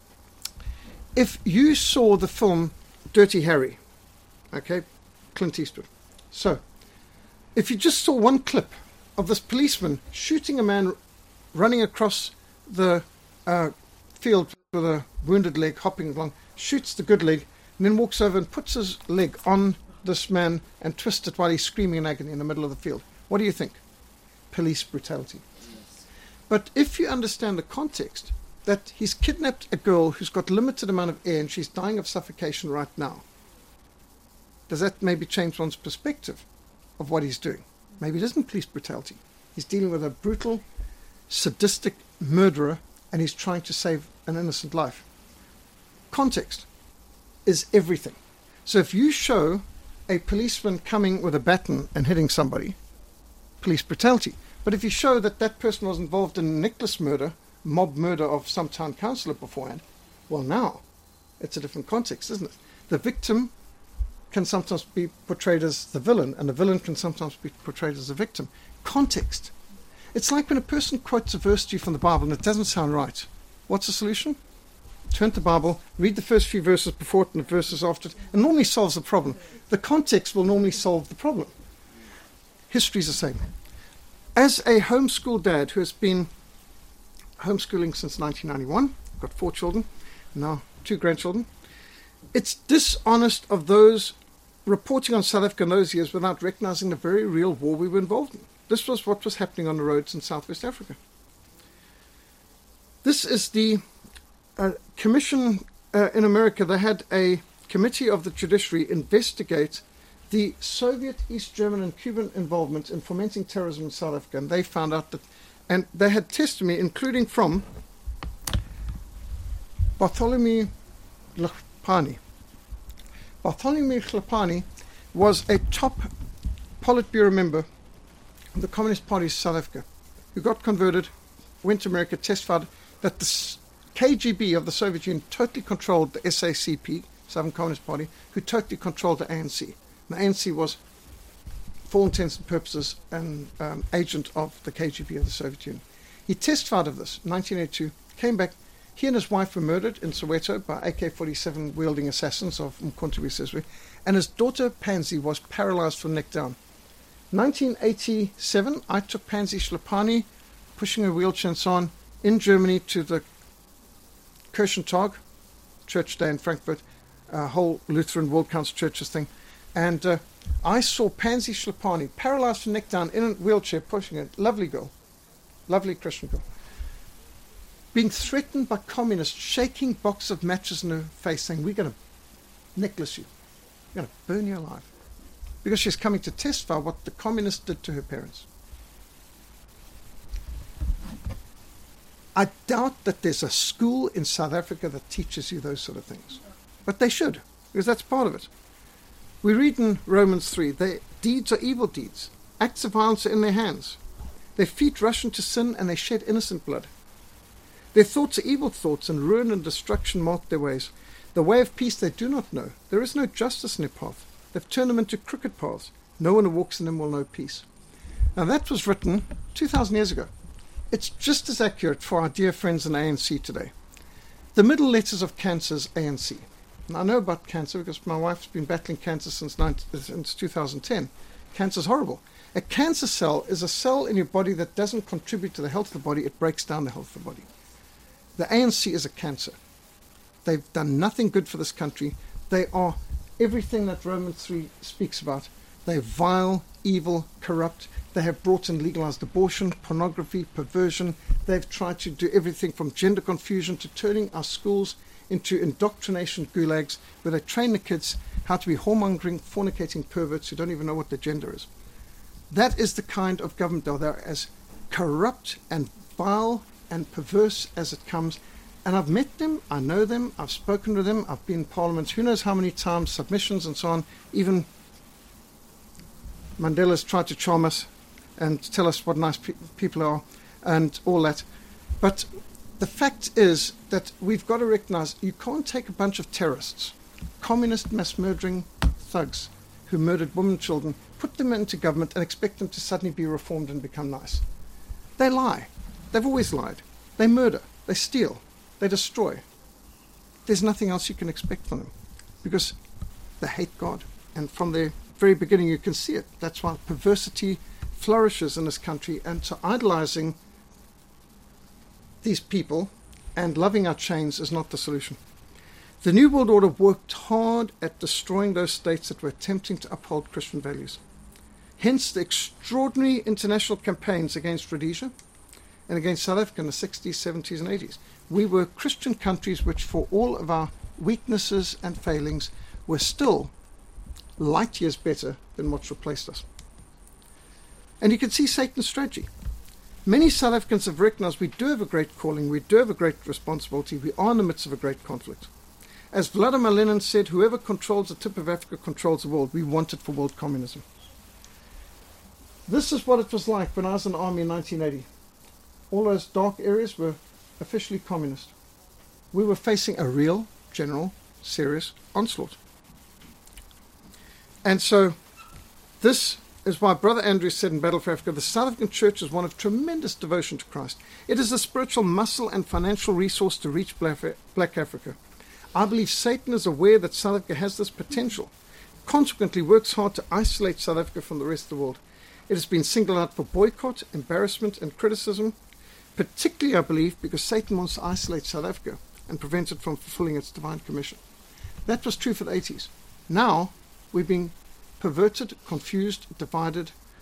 If you saw the film Dirty Harry, okay, Clint Eastwood. So, if you just saw one clip of this policeman shooting a man running across the field with a wounded leg, hopping along, shoots the good leg, and then walks over and puts his leg on this man and twists it while he's screaming in agony in the middle of the field. What do you think? Police brutality. But if you understand the context, that he's kidnapped a girl who's got limited amount of air and she's dying of suffocation right now, does that maybe change one's perspective of what he's doing? Maybe it isn't police brutality. He's dealing with a brutal, sadistic murderer and he's trying to save an innocent life. Context is everything. So if you show a policeman coming with a baton and hitting somebody, police brutality. But if you show that that person was involved in a Nicholas murder, mob murder of some town councillor beforehand, well, now it's a different context, isn't it? The victim can sometimes be portrayed as the villain, and the villain can sometimes be portrayed as the victim. Context. It's like when a person quotes a verse to you from the Bible and it doesn't sound right. What's the solution? Turn to the Bible, read the first few verses before it and the verses after it, and normally solves the problem. The context will normally solve the problem. History's the same. As a homeschool dad who has been homeschooling since 1991, got 4 children, now 2 grandchildren, it's dishonest of those reporting on South Africa in those years without recognizing the very real war we were involved in. This was what was happening on the roads in Southwest Africa. This is the commission in America. They had a committee of the judiciary investigate the Soviet, East German and Cuban involvement in fomenting terrorism in South Africa. And they found out that, and they had testimony including from Bartholomew Hlapani. Bartholomew Hlapani was a top Politburo member of the Communist Party of South Africa, who got converted, went to America, testified that the KGB of the Soviet Union totally controlled the SACP, Southern Communist Party, who totally controlled the ANC. The ANC was, for all intents and purposes, an agent of the KGB of the Soviet Union. He testified of this in 1982, came back. He and his wife were murdered in Soweto by AK-47 wielding assassins of Mkhonto we Sizwe, and his daughter Pansy was paralyzed from neck down. 1987, I took Pansy Hlapani, pushing a wheelchair and so on, in Germany to the Kirchentag Church Day in Frankfurt, whole Lutheran World Council Churches thing. And I saw Pansy Hlapani, paralyzed from neck down, in a wheelchair, pushing a lovely girl, lovely Christian girl, being threatened by communists, shaking boxes of matches in her face, saying, "We're going to necklace you. We're going to burn you alive." Because she's coming to testify what the communists did to her parents. I doubt that there's a school in South Africa that teaches you those sort of things. But they should, because that's part of it. We read in Romans 3, their deeds are evil deeds. Acts of violence are in their hands. Their feet rush into sin and they shed innocent blood. Their thoughts are evil thoughts, and ruin and destruction mark their ways. The way of peace they do not know. There is no justice in their path. They've turned them into crooked paths. No one who walks in them will know peace. Now that was written 2,000 years ago. It's just as accurate for our dear friends in ANC today. The middle letters of cancer is ANC. And I know about cancer because my wife's been battling cancer since 2010. Cancer's horrible. A cancer cell is a cell in your body that doesn't contribute to the health of the body. It breaks down the health of the body. The ANC is a cancer. They've done nothing good for this country. They are everything that Romans 3 speaks about. They're vile, evil, corrupt. They have brought in legalized abortion, pornography, perversion. They've tried to do everything from gender confusion to turning our schools into indoctrination gulags where they train the kids how to be whoremongering, fornicating perverts who don't even know what their gender is. That is the kind of government they are, as corrupt and vile and perverse as it comes. And I've met them, I know them, I've spoken to them, I've been in Parliament who knows how many times, submissions and so on. Even Mandela's tried to charm us and tell us what nice people are and all that. But the fact is that we've got to recognize you can't take a bunch of terrorists, communist mass murdering thugs who murdered women and children, put them into government and expect them to suddenly be reformed and become nice. They lie. They've always lied. They murder. They steal. They destroy. There's nothing else you can expect from them because they hate God. And from the very beginning you can see it. That's why perversity flourishes in this country, and so idolizing these people and loving our chains is not the solution. The New World Order worked hard at destroying those states that were attempting to uphold Christian values. Hence the extraordinary international campaigns against Rhodesia and against South Africa in the 60s, 70s and 80s. We were Christian countries which, for all of our weaknesses and failings, were still light years better than what's replaced us. And you can see Satan's strategy. Many South Africans have recognized we do have a great calling, we do have a great responsibility, we are in the midst of a great conflict. As Vladimir Lenin said, whoever controls the tip of Africa controls the world. We want it for world communism. This is what it was like when I was in the army in 1980. All those dark areas were officially communist. We were facing a real, general, serious onslaught. And so this is why Brother Andrew said in Battle for Africa, the South African Church is one of tremendous devotion to Christ. It is a spiritual muscle and financial resource to reach Black Africa. I believe Satan is aware that South Africa has this potential, consequently works hard to isolate South Africa from the rest of the world. It has been singled out for boycott, embarrassment, and criticism, particularly, I believe, because Satan wants to isolate South Africa and prevent it from fulfilling its divine commission. That was true for the 80s. Now, we're being perverted, confused, divide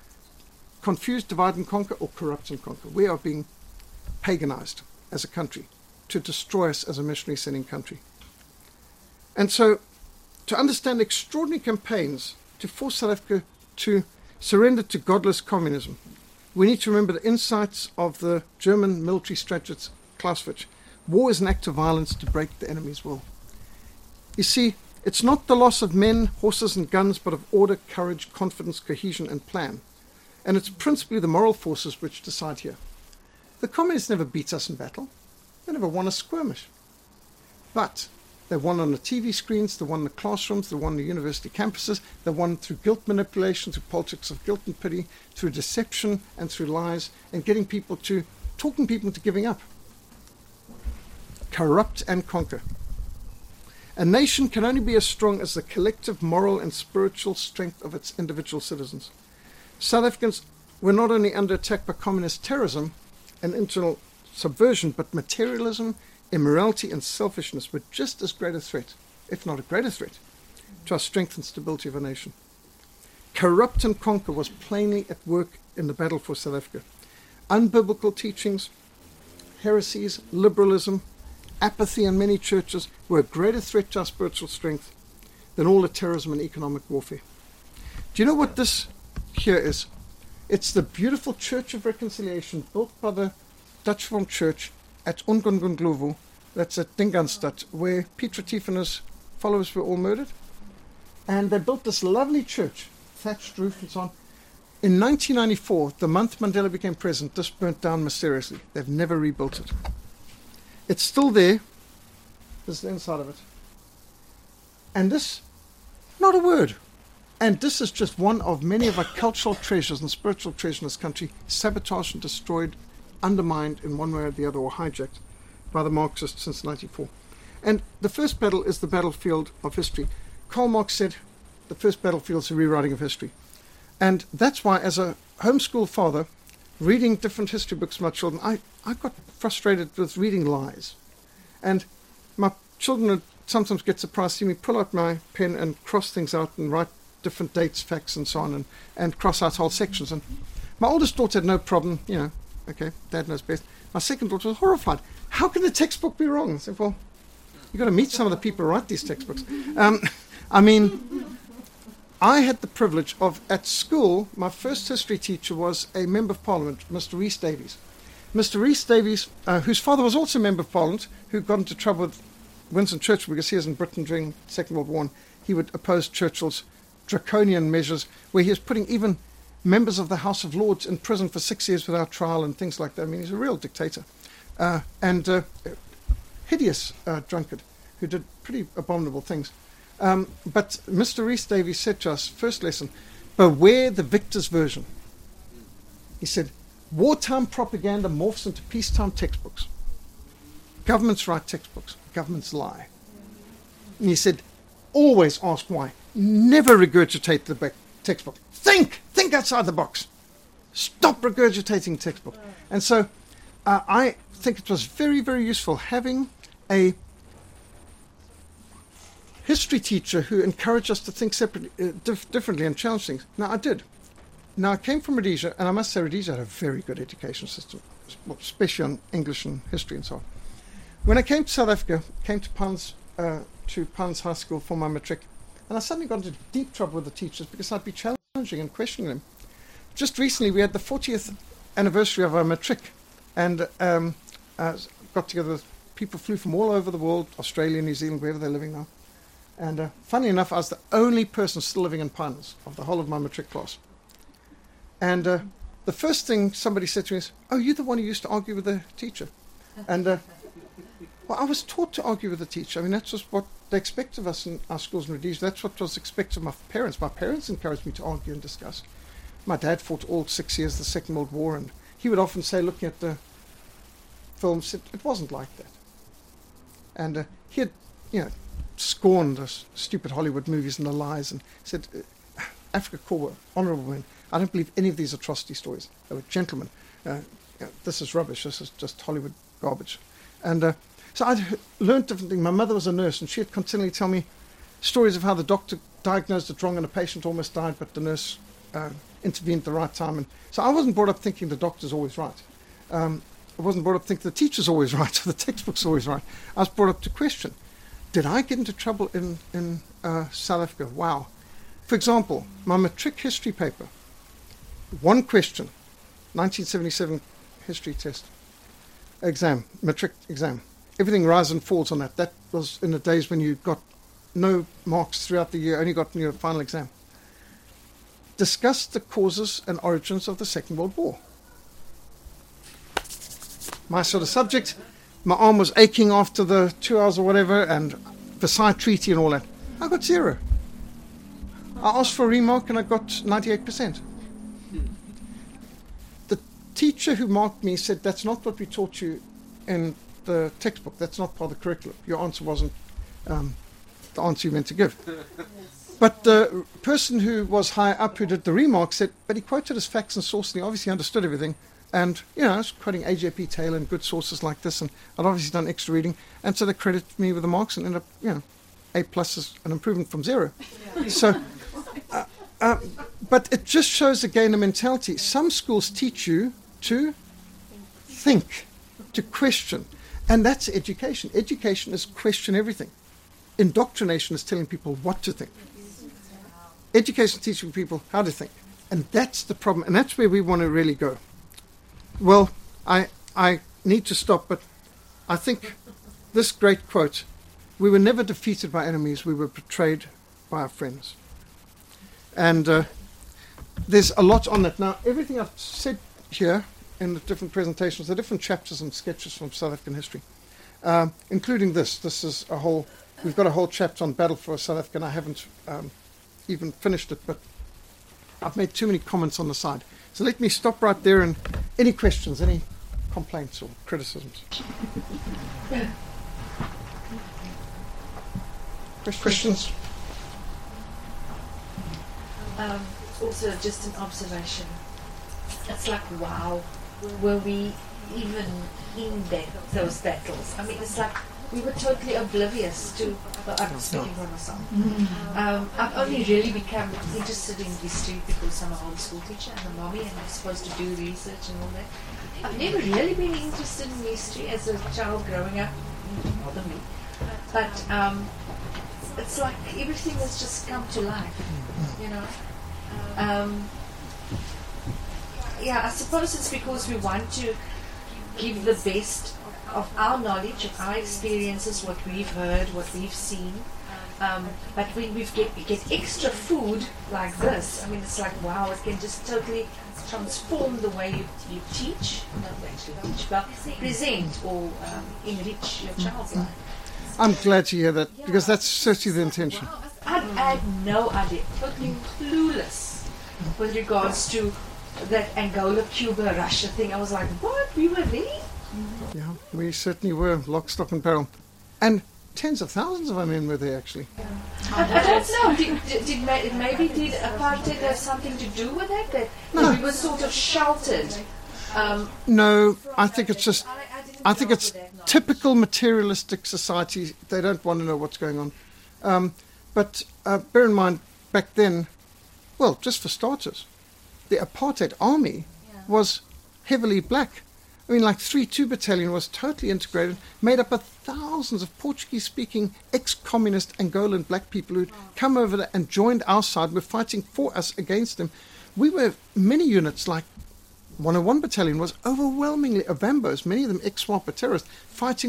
and conquer, or corrupt and conquer. We are being paganized as a country to destroy us as a missionary sending country. And so, to understand extraordinary campaigns to force South Africa to surrender to godless communism, we need to remember the insights of the German military strategist Clausewitz. War is an act of violence to break the enemy's will. You see, it's not the loss of men, horses and guns, but of order, courage, confidence, cohesion and plan. And it's principally the moral forces which decide here. The communists never beat us in battle. They never won a skirmish. But they won on the TV screens, they won in the classrooms, they won on the university campuses, they won through guilt manipulation, through politics of guilt and pity, through deception and through lies, and talking people into giving up. Corrupt and conquer. A nation can only be as strong as the collective moral and spiritual strength of its individual citizens. South Africans were not only under attack by communist terrorism and internal subversion, but materialism, immorality and selfishness were just as great a threat, if not a greater threat, to our strength and stability of a nation. Corrupt and conquer was plainly at work in the battle for South Africa. Unbiblical teachings, heresies, liberalism, apathy in many churches were a greater threat to our spiritual strength than all the terrorism and economic warfare. Do you know what this here is? It's the beautiful Church of Reconciliation built by the Dutch Reformed Church at Ungungungluvu, that's at Dingaanstad, where Piet Retief and his followers were all murdered. And they built this lovely church, thatched roof and so on. In 1994, the month Mandela became president, this burnt down mysteriously. They've never rebuilt it. It's still there. This is the inside of it. And this, not a word. And this is just one of many of our cultural treasures and spiritual treasures in this country, sabotaged and destroyed, undermined in one way or the other, or hijacked by the Marxists since 1994. And the first battle is the battlefield of history. Karl Marx said the first battlefield is a rewriting of history. And that's why, as a homeschool father, reading different history books to my children, I got frustrated with reading lies. And my children would sometimes get surprised to see me pull out my pen and cross things out and write different dates, facts, and so on, and cross out whole sections. And my oldest daughter had no problem, okay, Dad knows best. My second daughter was horrified. How can the textbook be wrong? I said, well, you've got to meet some of the people who write these textbooks. I had the privilege of, at school, my first history teacher was a Member of Parliament, Mr. Rhys Davies. Mr. Rhys Davies, whose father was also a Member of Parliament, who got into trouble with Winston Churchill because he was in Britain during the Second World War. He would oppose Churchill's draconian measures where he was putting even members of the House of Lords in prison for 6 years without trial and things like that. I mean, he's a real dictator. And hideous drunkard who did pretty abominable things. But Mr. Rhys Davies said to us, first lesson, beware the victor's version. He said, wartime propaganda morphs into peacetime textbooks. Governments write textbooks. Governments lie. And he said, always ask why. Never regurgitate the textbook. Think outside the box. Stop regurgitating textbook. And so I think it was very, very useful having a history teacher who encouraged us to think separately, differently and challenge things. Now, I did. Now, I came from Rhodesia, and I must say Rhodesia had a very good education system, especially on English and history and so on. When I came to South Africa, came to Pans High School for my matric, and I suddenly got into deep trouble with the teachers because I'd be challenging and questioning them. Just recently, we had the 40th anniversary of our matric, and got together with people flew from all over the world, Australia, New Zealand, wherever they're living now. And funnily enough, I was the only person still living in Pinehurst of the whole of my matric class. And the first thing somebody said to me is, "Oh, you're the one who used to argue with the teacher." And well, I was taught to argue with the teacher. I mean, that's just what they expect of us in our schools in Rhodesia. That's what was expected of my parents. My parents encouraged me to argue and discuss. My dad fought all 6 years of the Second World War, and he would often say, looking at the films, it wasn't like that. And he had, scorned the stupid Hollywood movies and the lies, and said, Africa Korps were honourable men. I don't believe any of these atrocity stories. They were gentlemen. This is rubbish. This is just Hollywood garbage. And so I'd learned different things. My mother was a nurse, and she'd continually tell me stories of how the doctor diagnosed it wrong and the patient almost died, but the nurse intervened at the right time. And so I wasn't brought up thinking the doctor's always right. I wasn't brought up thinking the teacher's always right or the textbook's always right. I was brought up to question, did I get into trouble in South Africa? Wow. For example, my matric history paper, one question, 1977 history test exam, matric exam. Everything rises and falls on that. That was in the days when you got no marks throughout the year, only got in your final exam. Discuss the causes and origins of the Second World War. My sort of subject, my arm was aching after the 2 hours or whatever, and Versailles Treaty and all that. I got 0. I asked for a remark and I got 98%. The teacher who marked me said, that's not what we taught you in the textbook. That's not part of the curriculum. Your answer wasn't the answer you meant to give. But the person who was higher up who did the remark said, but he quoted as facts and sources, and he obviously understood everything. And, I was quoting A.J.P. Taylor and good sources like this, and I'd obviously done extra reading. And so they credited me with the marks and ended up, A+ is an improvement from 0. Yeah. So, but it just shows again a mentality. Some schools teach you to think, to question. And that's education. Education is question everything. Indoctrination is telling people what to think. Education is teaching people how to think. And that's the problem. And that's where we want to really go. Well, I need to stop, but I think this great quote, we were never defeated by enemies, we were betrayed by our friends. And there's a lot on that. Now, everything I've said here in the different presentations, the different chapters and sketches from South African history, including this. This is we've got a whole chapter on Battle for South Africa, and I haven't even finished it, but I've made too many comments on the side. So let me stop right there, and any questions, any complaints or criticisms? Questions? Also, just an observation. It's like, wow, were we even in those battles? I mean, it's like we were totally oblivious to, I'm speaking for myself. I've only really become interested in history because I'm a homeschool teacher and a mommy, and I'm supposed to do research and all that. I've never really been interested in history as a child growing up, not me. But it's like everything has just come to life, I suppose it's because we want to give the best of our knowledge, of our experiences, what we've heard, what we've seen. But when we get extra food like this, I mean, it's like, wow, it can just totally transform the way you teach, not actually teach, but present or enrich your child's life. I'm glad to hear that, because that's certainly the intention. I had no idea, totally clueless with regards to that Angola, Cuba, Russia thing. I was like, what? We were there? Yeah, we certainly were, lock, stock and barrel. And tens of thousands of our men were there, actually. I don't know. Did apartheid have something to do with it? That we were sort of sheltered? No, I think it's typical materialistic society. They don't want to know what's going on. But bear in mind, back then, well, just for starters, the apartheid army was heavily black. I mean, like 3-2 Battalion was totally integrated, made up of thousands of Portuguese-speaking ex-communist Angolan black people who'd come over there and joined our side. Were fighting for us against them. We were many units, like 101 Battalion was overwhelmingly Ovambos, many of them ex-SWAPO terrorists, fighting with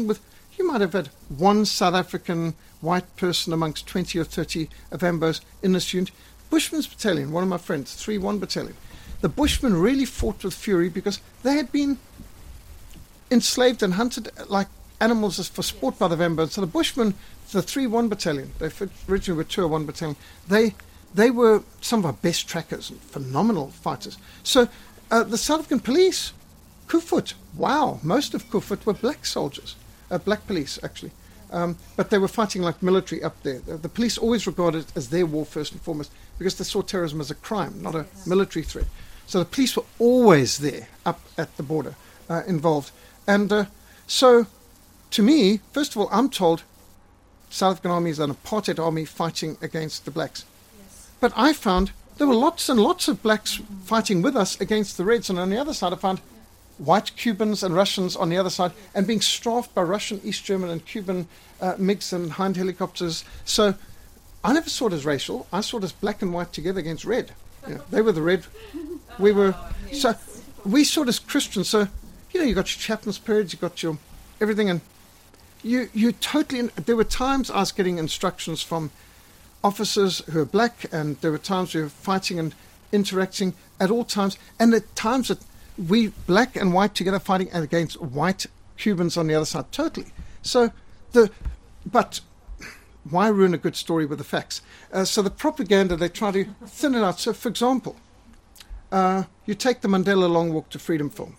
you might have had one South African white person amongst 20 or 30 of Ambo's in this unit. Bushman's Battalion, one of my friends, 3-1 Battalion. The Bushmen really fought with fury because they had been enslaved and hunted like animals for sport by the Vambo. So the Bushmen, the 3-1 Battalion, they originally were 2-1 Battalion, they were some of our best trackers and phenomenal fighters. So the South African police, Kufut, wow, most of Kufut were black soldiers, black police actually. But they were fighting like military up there. The police always regarded it as their war first and foremost because they saw terrorism as a crime, not a military threat. So the police were always there up at the border involved. And so to me, first of all, I'm told South African Army is an apartheid army fighting against the blacks. Yes. But I found there were lots and lots of blacks fighting with us against the Reds. And on the other side, I found white Cubans and Russians on the other side and being strafed by Russian, East German and Cuban MiGs and Hind helicopters. So I never saw it as racial. I saw it as black and white together against red. You know, they were the red. We were. So we saw it as Christians. So, you know, you got your chaplain's periods, you got your everything. And you totally. There were times I was getting instructions from officers who were black, and there were times we were fighting and interacting at all times. And at times that we black and white together fighting against white Cubans on the other side, totally. So but why ruin a good story with the facts? So the propaganda, they try to thin it out. So, for example, you take the Mandela Long Walk to Freedom film.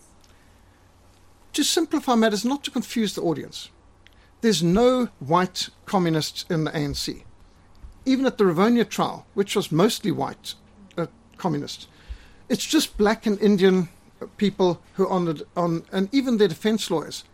To simplify matters, not to confuse the audience, there's no white communists in the ANC. Even at the Rivonia trial, which was mostly white communists, it's just black and Indian people who and even their defense lawyers,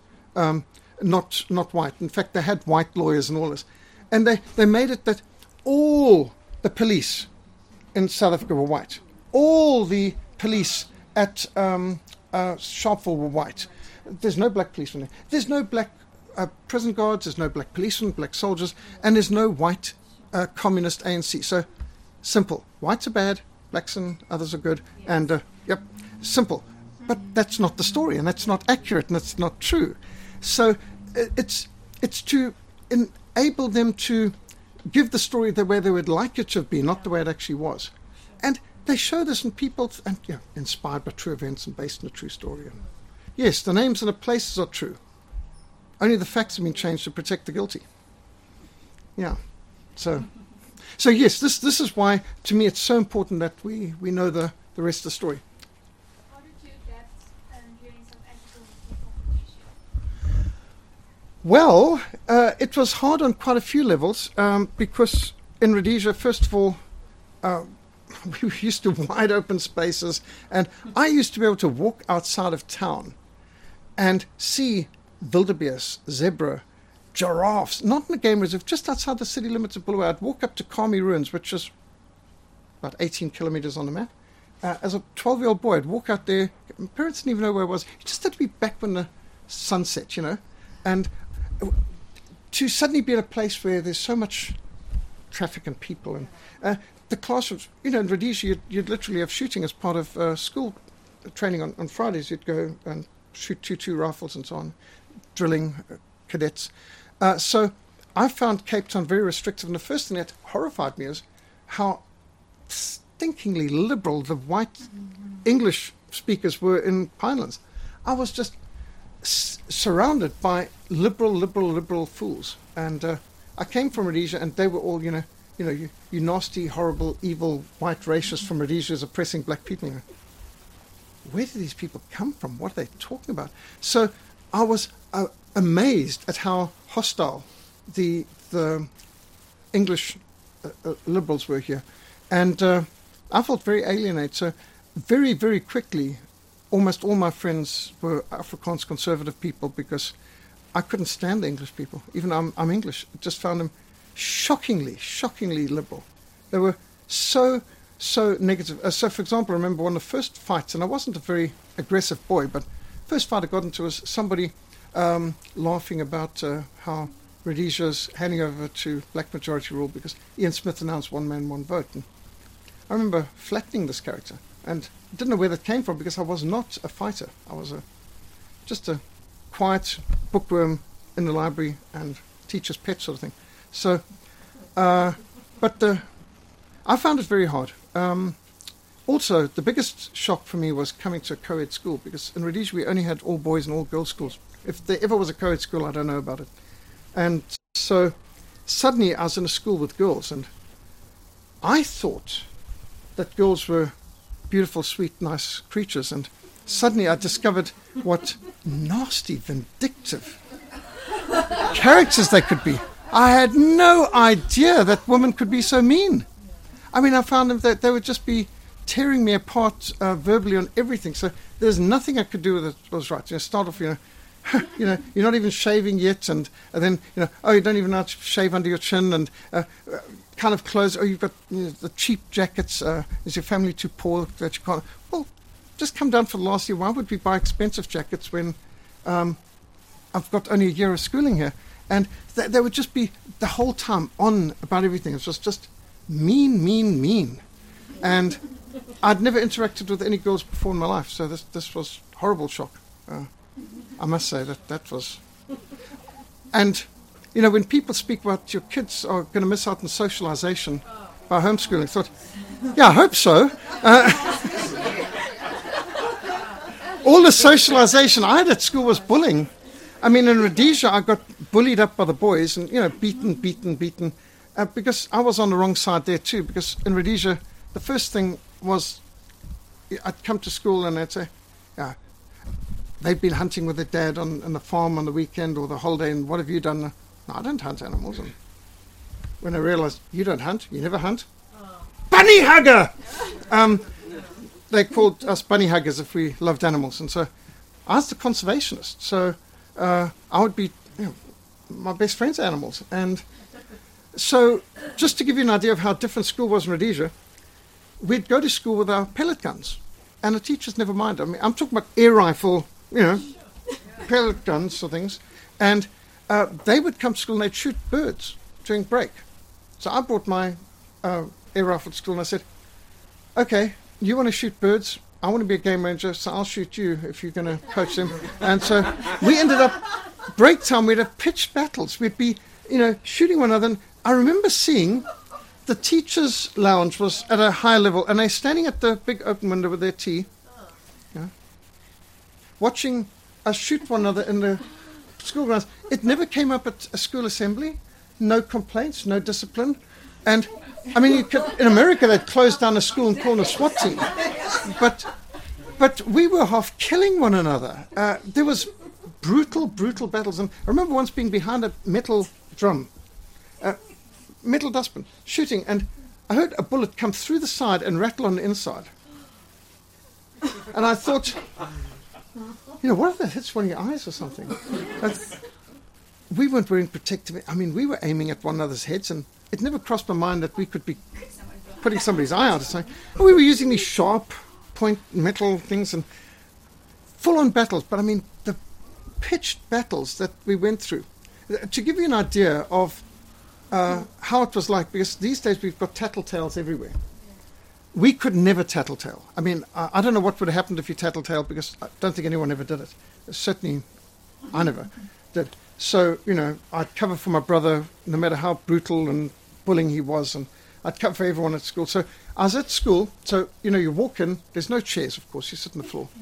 not white. In fact, they had white lawyers and all this. And they made it that all the police in South Africa were white. All the police at Sharpeville were white. There's no black policemen there. There's no black prison guards. There's no black policemen, black soldiers. And there's no white communist ANC. So, simple. Whites are bad. Blacks and others are good. Yes. And, yep, simple. But that's not the story. And that's not accurate. And that's not true. So, it's to enable them to give the story the way they would like it to have been, not the way it actually was. And they show this in people, and inspired by true events and based on a true story. And yes, the names and the places are true. Only the facts have been changed to protect the guilty. Yeah. So yes, this is why, to me, it's so important that we know the rest of the story. How did you adapt during South Africa? Well, it was hard on quite a few levels because in Rhodesia, first of all, we were used to wide open spaces, and I used to be able to walk outside of town and see wildebeest, zebra, giraffes, not in the game reserve, just outside the city limits of Bulawayo. I'd walk up to Kami Ruins, which is about 18 kilometers on the map. As a 12-year-old boy, I'd walk out there. My parents didn't even know where I was. You just had to be back when the sun set, you know. And to suddenly be in a place where there's so much traffic and people, and the classrooms, you know, in Rhodesia, you'd literally have shooting as part of school training on Fridays. You'd go and shoot 2 rifles and so on, drilling cadets. So I found Cape Town very restrictive, and the first thing that horrified me is how stinkingly liberal the white English speakers were in Pinelands. I was just surrounded by liberal fools, and I came from Rhodesia, and they were all, you nasty, horrible, evil white racists from Rhodesia as oppressing black people. Where did these people come from? What are they talking about? So I was amazed at how hostile the English liberals were here, and I felt very alienated. So very, very quickly, almost all my friends were Afrikaans conservative people because I couldn't stand the English people. Even I'm English. I just found them shockingly liberal. They were so negative. So, for example, I remember one of the first fights, and I wasn't a very aggressive boy, but first fight I got into was somebody laughing about how Rhodesia's handing over to black majority rule because Ian Smith announced one man, one vote. And I remember flattening this character and didn't know where that came from because I was not a fighter. I was just a quiet bookworm in the library and teacher's pet sort of thing. So, I found it very hard. Also, the biggest shock for me was coming to a co-ed school, because in Rhodesia we only had all boys and all girls schools. If there ever was a co-ed school, I don't know about it. And so suddenly I was in a school with girls, and I thought that girls were beautiful, sweet, nice creatures, and suddenly I discovered what nasty, vindictive characters they could be. I had no idea that women could be so mean. I mean, I found them that they would just be tearing me apart verbally on everything. So there's nothing I could do with it was right. Start off, you know, you're not even shaving yet, and then, oh, you don't even know how to shave under your chin, and kind of clothes. Oh, you've got the cheap jackets. Is your family too poor that you can't? Well, just come down for the last year. Why would we buy expensive jackets when I've got only a year of schooling here? And they would just be the whole time on about everything. It was just mean. And I'd never interacted with any girls before in my life, so this was horrible shock. I must say that was. And, when people speak about your kids are going to miss out on socialization by homeschooling, I thought, yeah, I hope so. All the socialization I had at school was bullying. I mean, in Rhodesia, I got bullied up by the boys and, beaten, because I was on the wrong side there too, because in Rhodesia, the first thing was I'd come to school and they'd say, yeah, they'd been hunting with their dad on the farm on the weekend or the holiday, and what have you done? No, I don't hunt animals. And when I realized, you don't hunt, you never hunt. Oh. Bunny hugger! They called us bunny huggers if we loved animals. And so I was the conservationist. So I would be my best friend's animals. And so just to give you an idea of how different school was in Rhodesia, we'd go to school with our pellet guns. And the teachers never minded. I mean, I'm talking about air rifle, pellet guns or things. And they would come to school and they'd shoot birds during break. So I brought my air rifle to school and I said, okay, you want to shoot birds? I want to be a game ranger, so I'll shoot you if you're going to coach them. And so we ended up, break time, we'd have pitched battles. We'd be, shooting one another. And I remember seeing the teachers' lounge was at a high level, and they're standing at the big open window with their tea, watching us shoot one another in the school grounds. It never came up at a school assembly. No complaints, no discipline. And, I mean, in America, they'd close down a school and call it a SWAT team. But we were half killing one another. There was brutal battles. And I remember once being behind a metal drum, metal dustbin, shooting, and I heard a bullet come through the side and rattle on the inside. And I thought, what if that hits one of your eyes or something? We weren't wearing protective. I mean, we were aiming at one another's heads, and it never crossed my mind that we could be putting somebody's eye out or something. We were using these sharp point metal things and full-on battles. But I mean, the pitched battles that we went through. To give you an idea of how it was like, because these days we've got tattletales everywhere. We could never tattletale. I mean, I don't know what would have happened if you tattletale, because I don't think anyone ever did it. Certainly, I never did. So, I'd cover for my brother, no matter how brutal and bullying he was, and I'd cover for everyone at school. So I was at school, so, you walk in, there's no chairs, of course, you sit on the floor.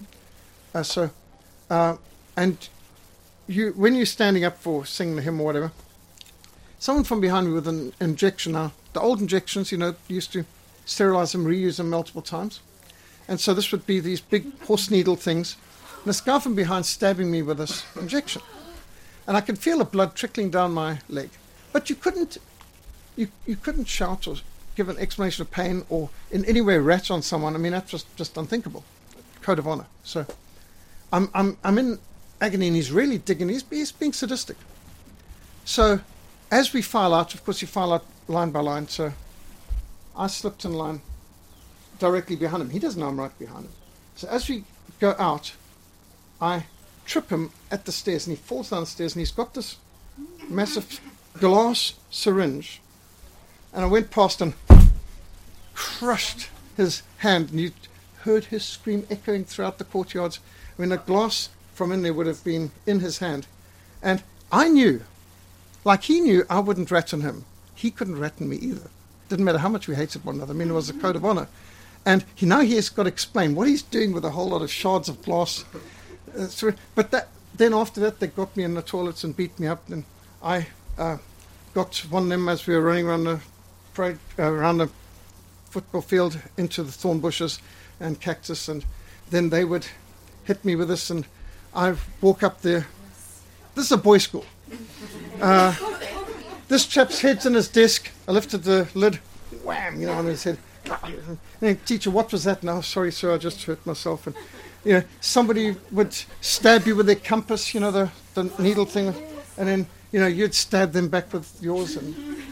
And when you're standing up for singing the hymn or whatever, someone from behind me with an injection. Now, the old injections, used to sterilize them, reuse them multiple times. And so this would be these big horse needle things. And this guy from behind stabbing me with this injection. And I could feel the blood trickling down my leg. But you couldn't shout or give an explanation of pain or in any way rat on someone. I mean, that was just unthinkable. Code of honor. So I'm in agony, and he's really digging. He's being sadistic. So as we file out, of course you file out line by line, so I slipped in line directly behind him. He doesn't know I'm right behind him. So as we go out, I trip him at the stairs, and he falls down the stairs, and he's got this massive glass syringe, and I went past and crushed his hand, and you heard his scream echoing throughout the courtyards. I mean, a glass from in there would have been in his hand, and I knew, like he knew I wouldn't rat on him. He couldn't rat on me either. Didn't matter how much we hated one another. I mean, it was a code of honor. And now he has got to explain what he's doing with a whole lot of shards of glass. Then after that, they got me in the toilets and beat me up. And I got one of them as we were running around the football field into the thorn bushes and cactus. And then they would hit me with this. And I walk up there. This is a boys' school. This chap's head's in his desk. I lifted the lid. Wham! On his head. And, teacher, what was that? No, sorry, sir, I just hurt myself. And somebody would stab you with their compass, the needle thing, and then you'd stab them back with yours. And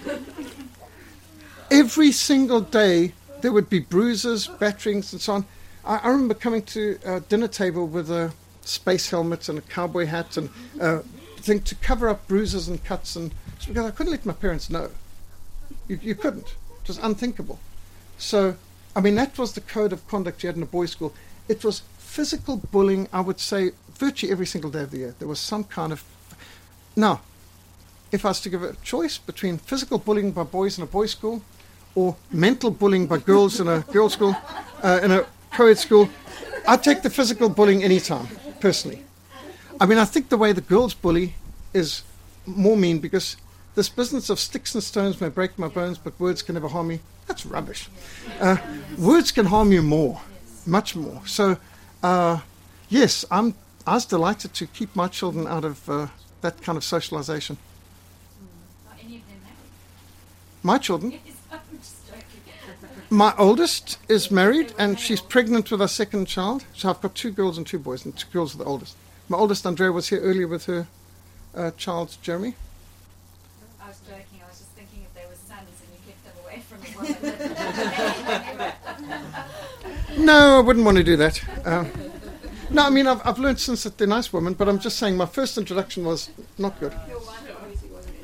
every single day there would be bruises, batterings, and so on. I remember coming to a dinner table with a space helmet and a cowboy hat and thing to cover up bruises and cuts, and because I couldn't let my parents know. You couldn't. It was unthinkable. So, I mean, that was the code of conduct you had in a boys' school. It was physical bullying, I would say, virtually every single day of the year. There was some kind of... Now, if I was to give a choice between physical bullying by boys in a boys' school or mental bullying by girls in a girls' school, in a co-ed school, I'd take the physical bullying anytime, personally. I mean, I think the way the girls bully is more mean, because this business of sticks and stones may break my bones, but words can never harm me. That's rubbish. Words can harm you more, much more. So, yes, I was delighted to keep my children out of that kind of socialization. Are any of them married? My children? Yes, I'm just joking. My oldest is married, and she's pregnant with our second child. So I've got 2 girls and 2 boys, and 2 girls are the oldest. My oldest, Andrea, was here earlier with her child, Jeremy. I was joking. I was just thinking if they were sons and you kept them away from the woman. No, I wouldn't want to do that. No, I mean, I've learned since that they're nice women, but I'm just saying my first introduction was not good. Your wife obviously wasn't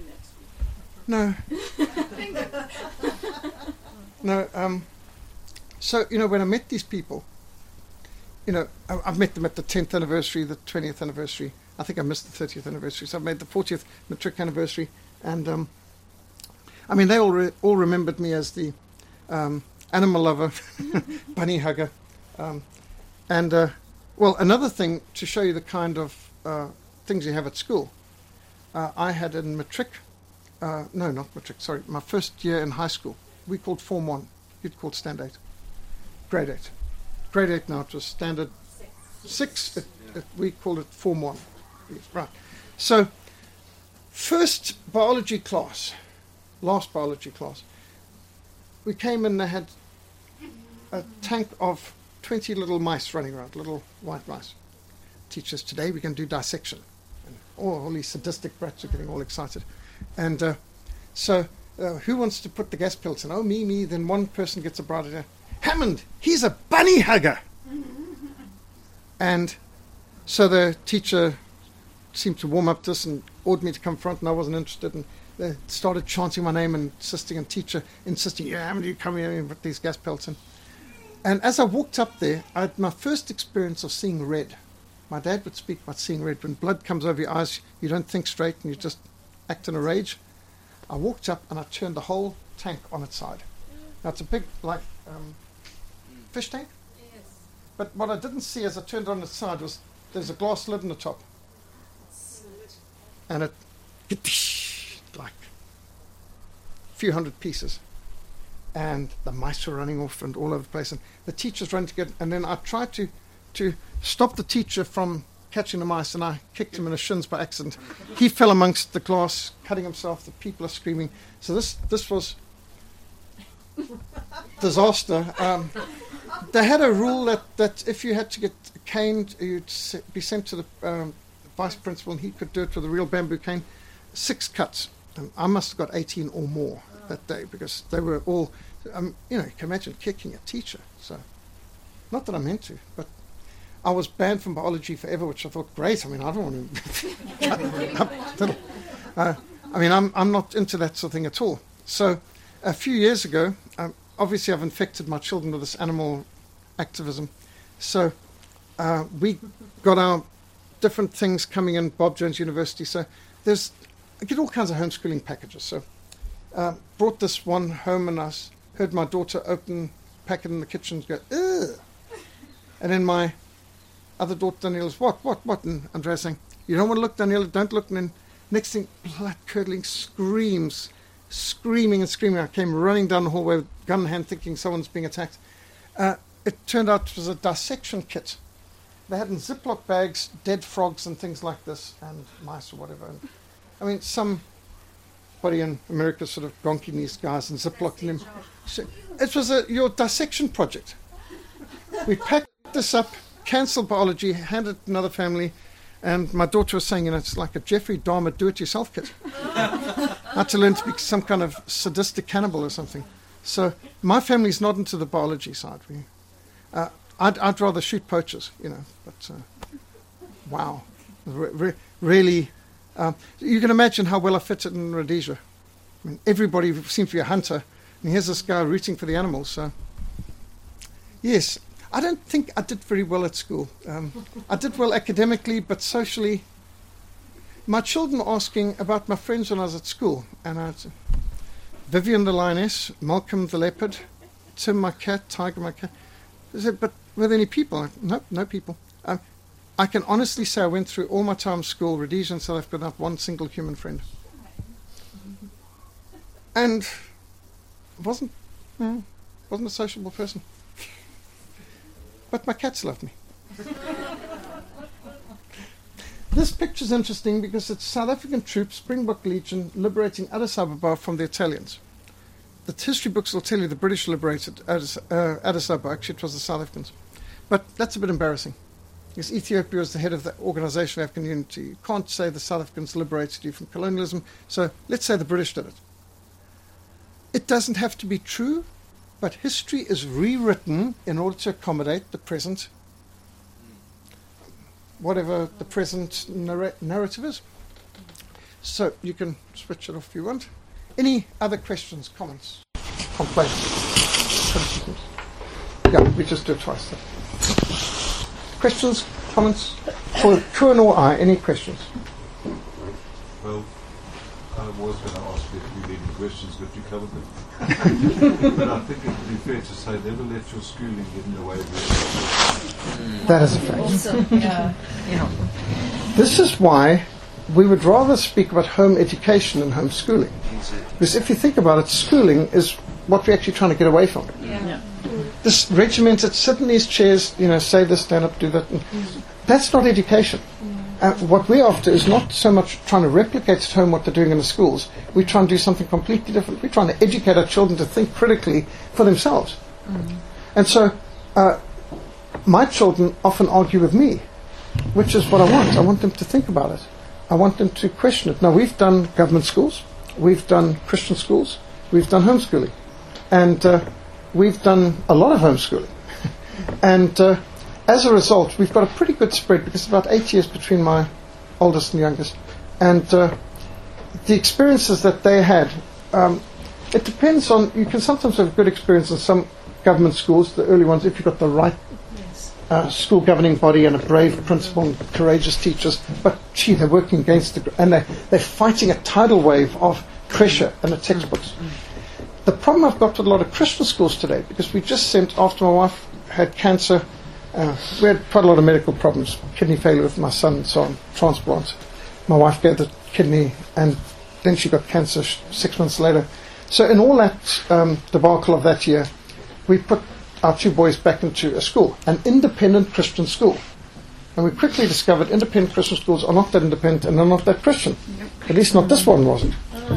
in that school. No. No, so, when I met these people, I've met them at the 10th anniversary, the 20th anniversary. I think I missed the 30th anniversary, so I've made the 40th matric anniversary. And, I mean, they all remembered me as the animal lover, bunny hugger. Well, another thing to show you the kind of things you have at school. I had in matric, no, not matric, sorry, my first year in high school, we called Form 1. You'd called Stand 8. Grade 8. Grade 8 now, it was Standard 6. We called it Form 1. Right. So, first biology class, last biology class, we came in, they had a tank of 20 little mice running around, little white mice. Teachers, today we can do dissection. And all these sadistic brats are getting all excited. And so, who wants to put the gas pills in? Oh, me. Then one person gets a bright idea. Hammond, he's a bunny hugger. And so the teacher seemed to warm up this and ordered me to come front, and I wasn't interested. And they started chanting my name and insisting, and teacher insisting, yeah, Hammond, you come here and put these gas pelts in. And as I walked up there, I had my first experience of seeing red. My dad would speak about seeing red. When blood comes over your eyes, you don't think straight and you just act in a rage. I walked up and I turned the whole tank on its side. Now it's a big, like, fish tank. Yes. But what I didn't see as I turned it on its side was there's a glass lid on the top. And it, like, a few hundred pieces. And the mice were running off and all over the place. And the teachers ran to get, and then I tried to stop the teacher from catching the mice, and I kicked him in the shins by accident. He fell amongst the glass, cutting himself. The people are screaming. So this was disaster. They had a rule that if you had to get caned, you'd be sent to the vice principal, and he could do it with a real bamboo cane. 6 cuts. I must have got 18 or more that day, because they were all, you can imagine kicking a teacher. So, not that I meant to, but I was banned from biology forever, which I thought, great. I mean, I don't want to. I mean, I'm not into that sort of thing at all. So, a few years ago, obviously I've infected my children with this animal activism. So, we got our different things coming in Bob Jones University. So I get all kinds of homeschooling packages. So brought this one home, and I heard my daughter pack it in the kitchen and go, ugh. And then my other daughter, Daniela's, what? And Andrea saying, you don't want to look, Daniela, don't look. And then next thing, blood-curdling screams, screaming. I came running down the hallway with gun in hand thinking someone's being attacked. It turned out it was a dissection kit. They had in Ziploc bags dead frogs and things like this, and mice or whatever. And, I mean, somebody in America sort of gonking these guys and Ziploc them. So it was your dissection project. We packed this up, cancelled biology, handed it to another family, and my daughter was saying, it's like a Jeffrey Dahmer do-it-yourself kit. I had to learn to be some kind of sadistic cannibal or something. So my family's not into the biology side. I'd rather shoot poachers, but wow. Really, you can imagine how well I fit it in Rhodesia. I mean, everybody seems to be a hunter, and here's this guy rooting for the animals. So, yes, I don't think I did very well at school. I did well academically, but socially, my children were asking about my friends when I was at school, and I'd say, Vivian the lioness, Malcolm the leopard, Tim my cat, Tiger my cat. I said, but were there any people? Nope, no people. I can honestly say I went through all my time at school, Rhodesia and South Africa, without one single human friend. And wasn't a sociable person. But my cats loved me. This picture's interesting because it's South African troops, Springbok Legion, liberating Addis Ababa from the Italians. The history books will tell you the British liberated Addis Ababa. Actually, it was the South Africans. But that's a bit embarrassing, because Ethiopia was the head of the Organisation of African Unity. You can't say the South Africans liberated you from colonialism, so let's say the British did it. It doesn't have to be true, but history is rewritten in order to accommodate the present, whatever the present narrative is. So you can switch it off if you want. Any other questions, comments, complaints? Yeah, we just do it twice. Then. Questions, comments? For Kuan or I, any questions? Well, I was going to ask you if you had any questions, but you covered them. But I think it would be fair to say never let your schooling get in the way of your That is a fact. Awesome. Yeah. This is why we would rather speak about home education than homeschooling. Because if you think about it, schooling is what we're actually trying to get away from. Yeah. This regimented, sit in these chairs, say this, stand up, do that. That's not education. What we're after is not so much trying to replicate at home what they're doing in the schools. We're trying to do something completely different. We're trying to educate our children to think critically for themselves. And so my children often argue with me, which is what I want. I want them to think about it. I want them to question it. Now, we've done government schools. We've done Christian schools. We've done homeschooling. And we've done a lot of homeschooling. And as a result, we've got a pretty good spread because it's about 8 years between my oldest and youngest. And the experiences that they had, it depends on, you can sometimes have a good experience in some government schools, the early ones, if you've got the right school governing body and a brave principal and courageous teachers. But, gee, they're working against and they're fighting a tidal wave of pressure in the textbooks. The problem I've got with a lot of Christian schools today, because we just sent, after my wife had cancer, we had quite a lot of medical problems, kidney failure with my son and so on, transplant. My wife gave the kidney and then she got cancer 6 months later. So in all that debacle of that year, we put our two boys back into a school, an independent Christian school. And we quickly discovered independent Christian schools are not that independent and they're not that Christian. At least not this one wasn't.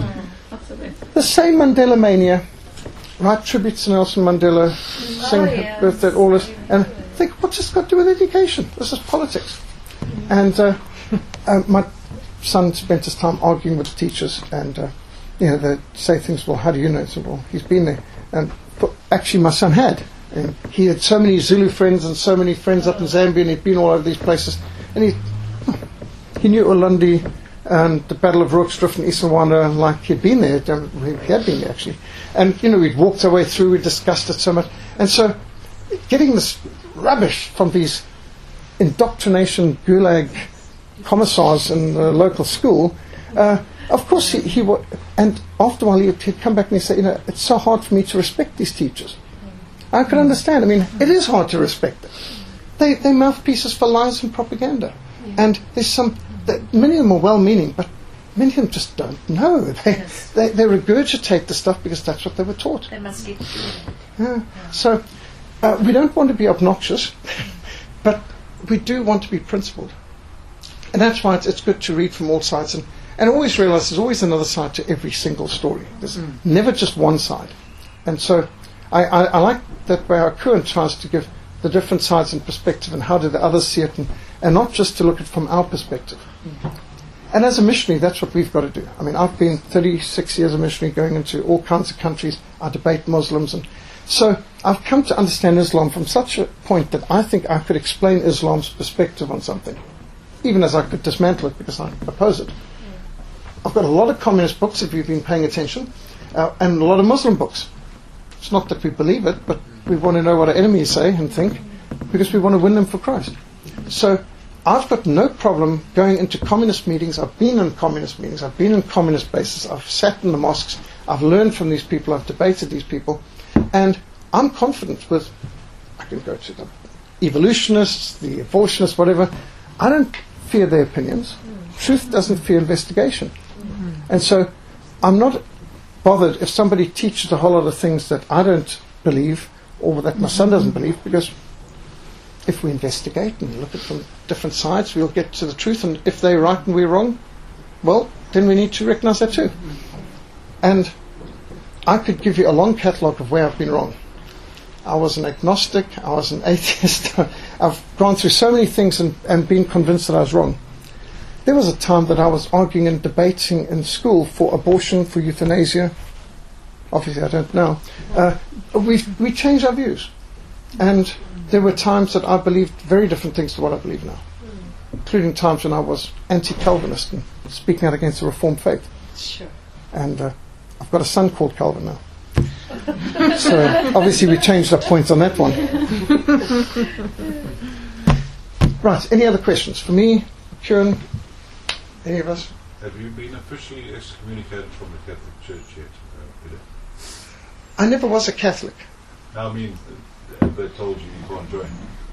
The same Mandela mania, write tributes to Nelson Mandela, sing happy birthday, all this, and think, what's this got to do with education? This is politics. And my son spent his time arguing with the teachers, and they say things, well, how do you know? So, well, he's been there. And actually, my son had. And he had so many Zulu friends and so many friends up in Zambia, and he'd been all over these places. And he knew Ulundi and the Battle of Rooksdrift and Eastern Rwanda, like he'd been there. He had been there, actually. And, we'd walked our way through, we discussed it so much. And so, getting this rubbish from these indoctrination gulag commissars in the local school, of course he would, and after a while he'd come back and he'd say, it's so hard for me to respect these teachers. I could understand. I mean, it is hard to respect them. They're mouthpieces for lies and propaganda. And there's many of them are well-meaning, but many of them just don't know. They regurgitate the stuff because that's what they were taught. They must get So we don't want to be obnoxious, but we do want to be principled. And that's why it's good to read from all sides and always realize there's always another side to every single story. There's never just one side. And so I like that way our Current tries to give the different sides in perspective and how do the others see it, and not just to look at it from our perspective. And as a missionary, that's what we've got to do. I mean, I've been 36 years a missionary going into all kinds of countries. I debate Muslims. And so I've come to understand Islam from such a point that I think I could explain Islam's perspective on something, even as I could dismantle it because I oppose it. I've got a lot of communist books, if you've been paying attention, and a lot of Muslim books. It's not that we believe it, but we want to know what our enemies say and think because we want to win them for Christ. So I've got no problem going into communist meetings. I've been in communist meetings. I've been in communist bases. I've sat in the mosques. I've learned from these people. I've debated these people. And I'm confident with, I can go to the evolutionists, the abortionists, whatever. I don't fear their opinions. Truth doesn't fear investigation. And so I'm not bothered if somebody teaches a whole lot of things that I don't believe or that my son doesn't believe, because if we investigate and look at it from different sides, we'll get to the truth. And if they're right and we're wrong, well, then we need to recognize that too. And I could give you a long catalogue of where I've been wrong. I was an agnostic. I was an atheist. I've gone through so many things and been convinced that I was wrong. There was a time that I was arguing and debating in school for abortion, for euthanasia. Obviously, I don't know. We changed our views. And there were times that I believed very different things to what I believe now, including times when I was anti-Calvinist and speaking out against the Reformed faith. Sure. And I've got a son called Calvin now. So obviously we changed our points on that one. Right, any other questions? For me, Kieran, any of us? Have you been officially excommunicated from the Catholic Church yet, Peter? I never was a Catholic. I mean, have they told you can't join?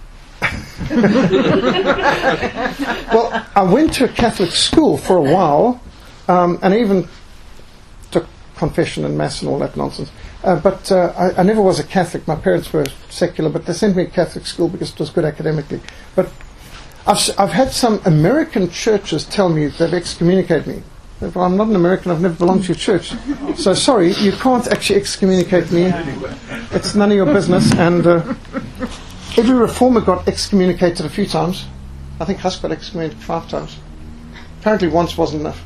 Well, I went to a Catholic school for a while, and I even took confession and mass and all that nonsense. But I never was a Catholic. My parents were secular, but they sent me to Catholic school because it was good academically. But I've had some American churches tell me they've excommunicated me. Well, I'm not an American. I've never belonged to your church. So sorry, you can't actually excommunicate me. It's none of your business. And every reformer got excommunicated a few times. I think Huss got excommunicated 5 times. Apparently once wasn't enough.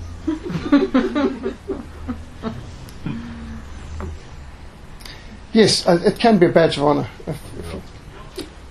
Yes, it can be a badge of honor. If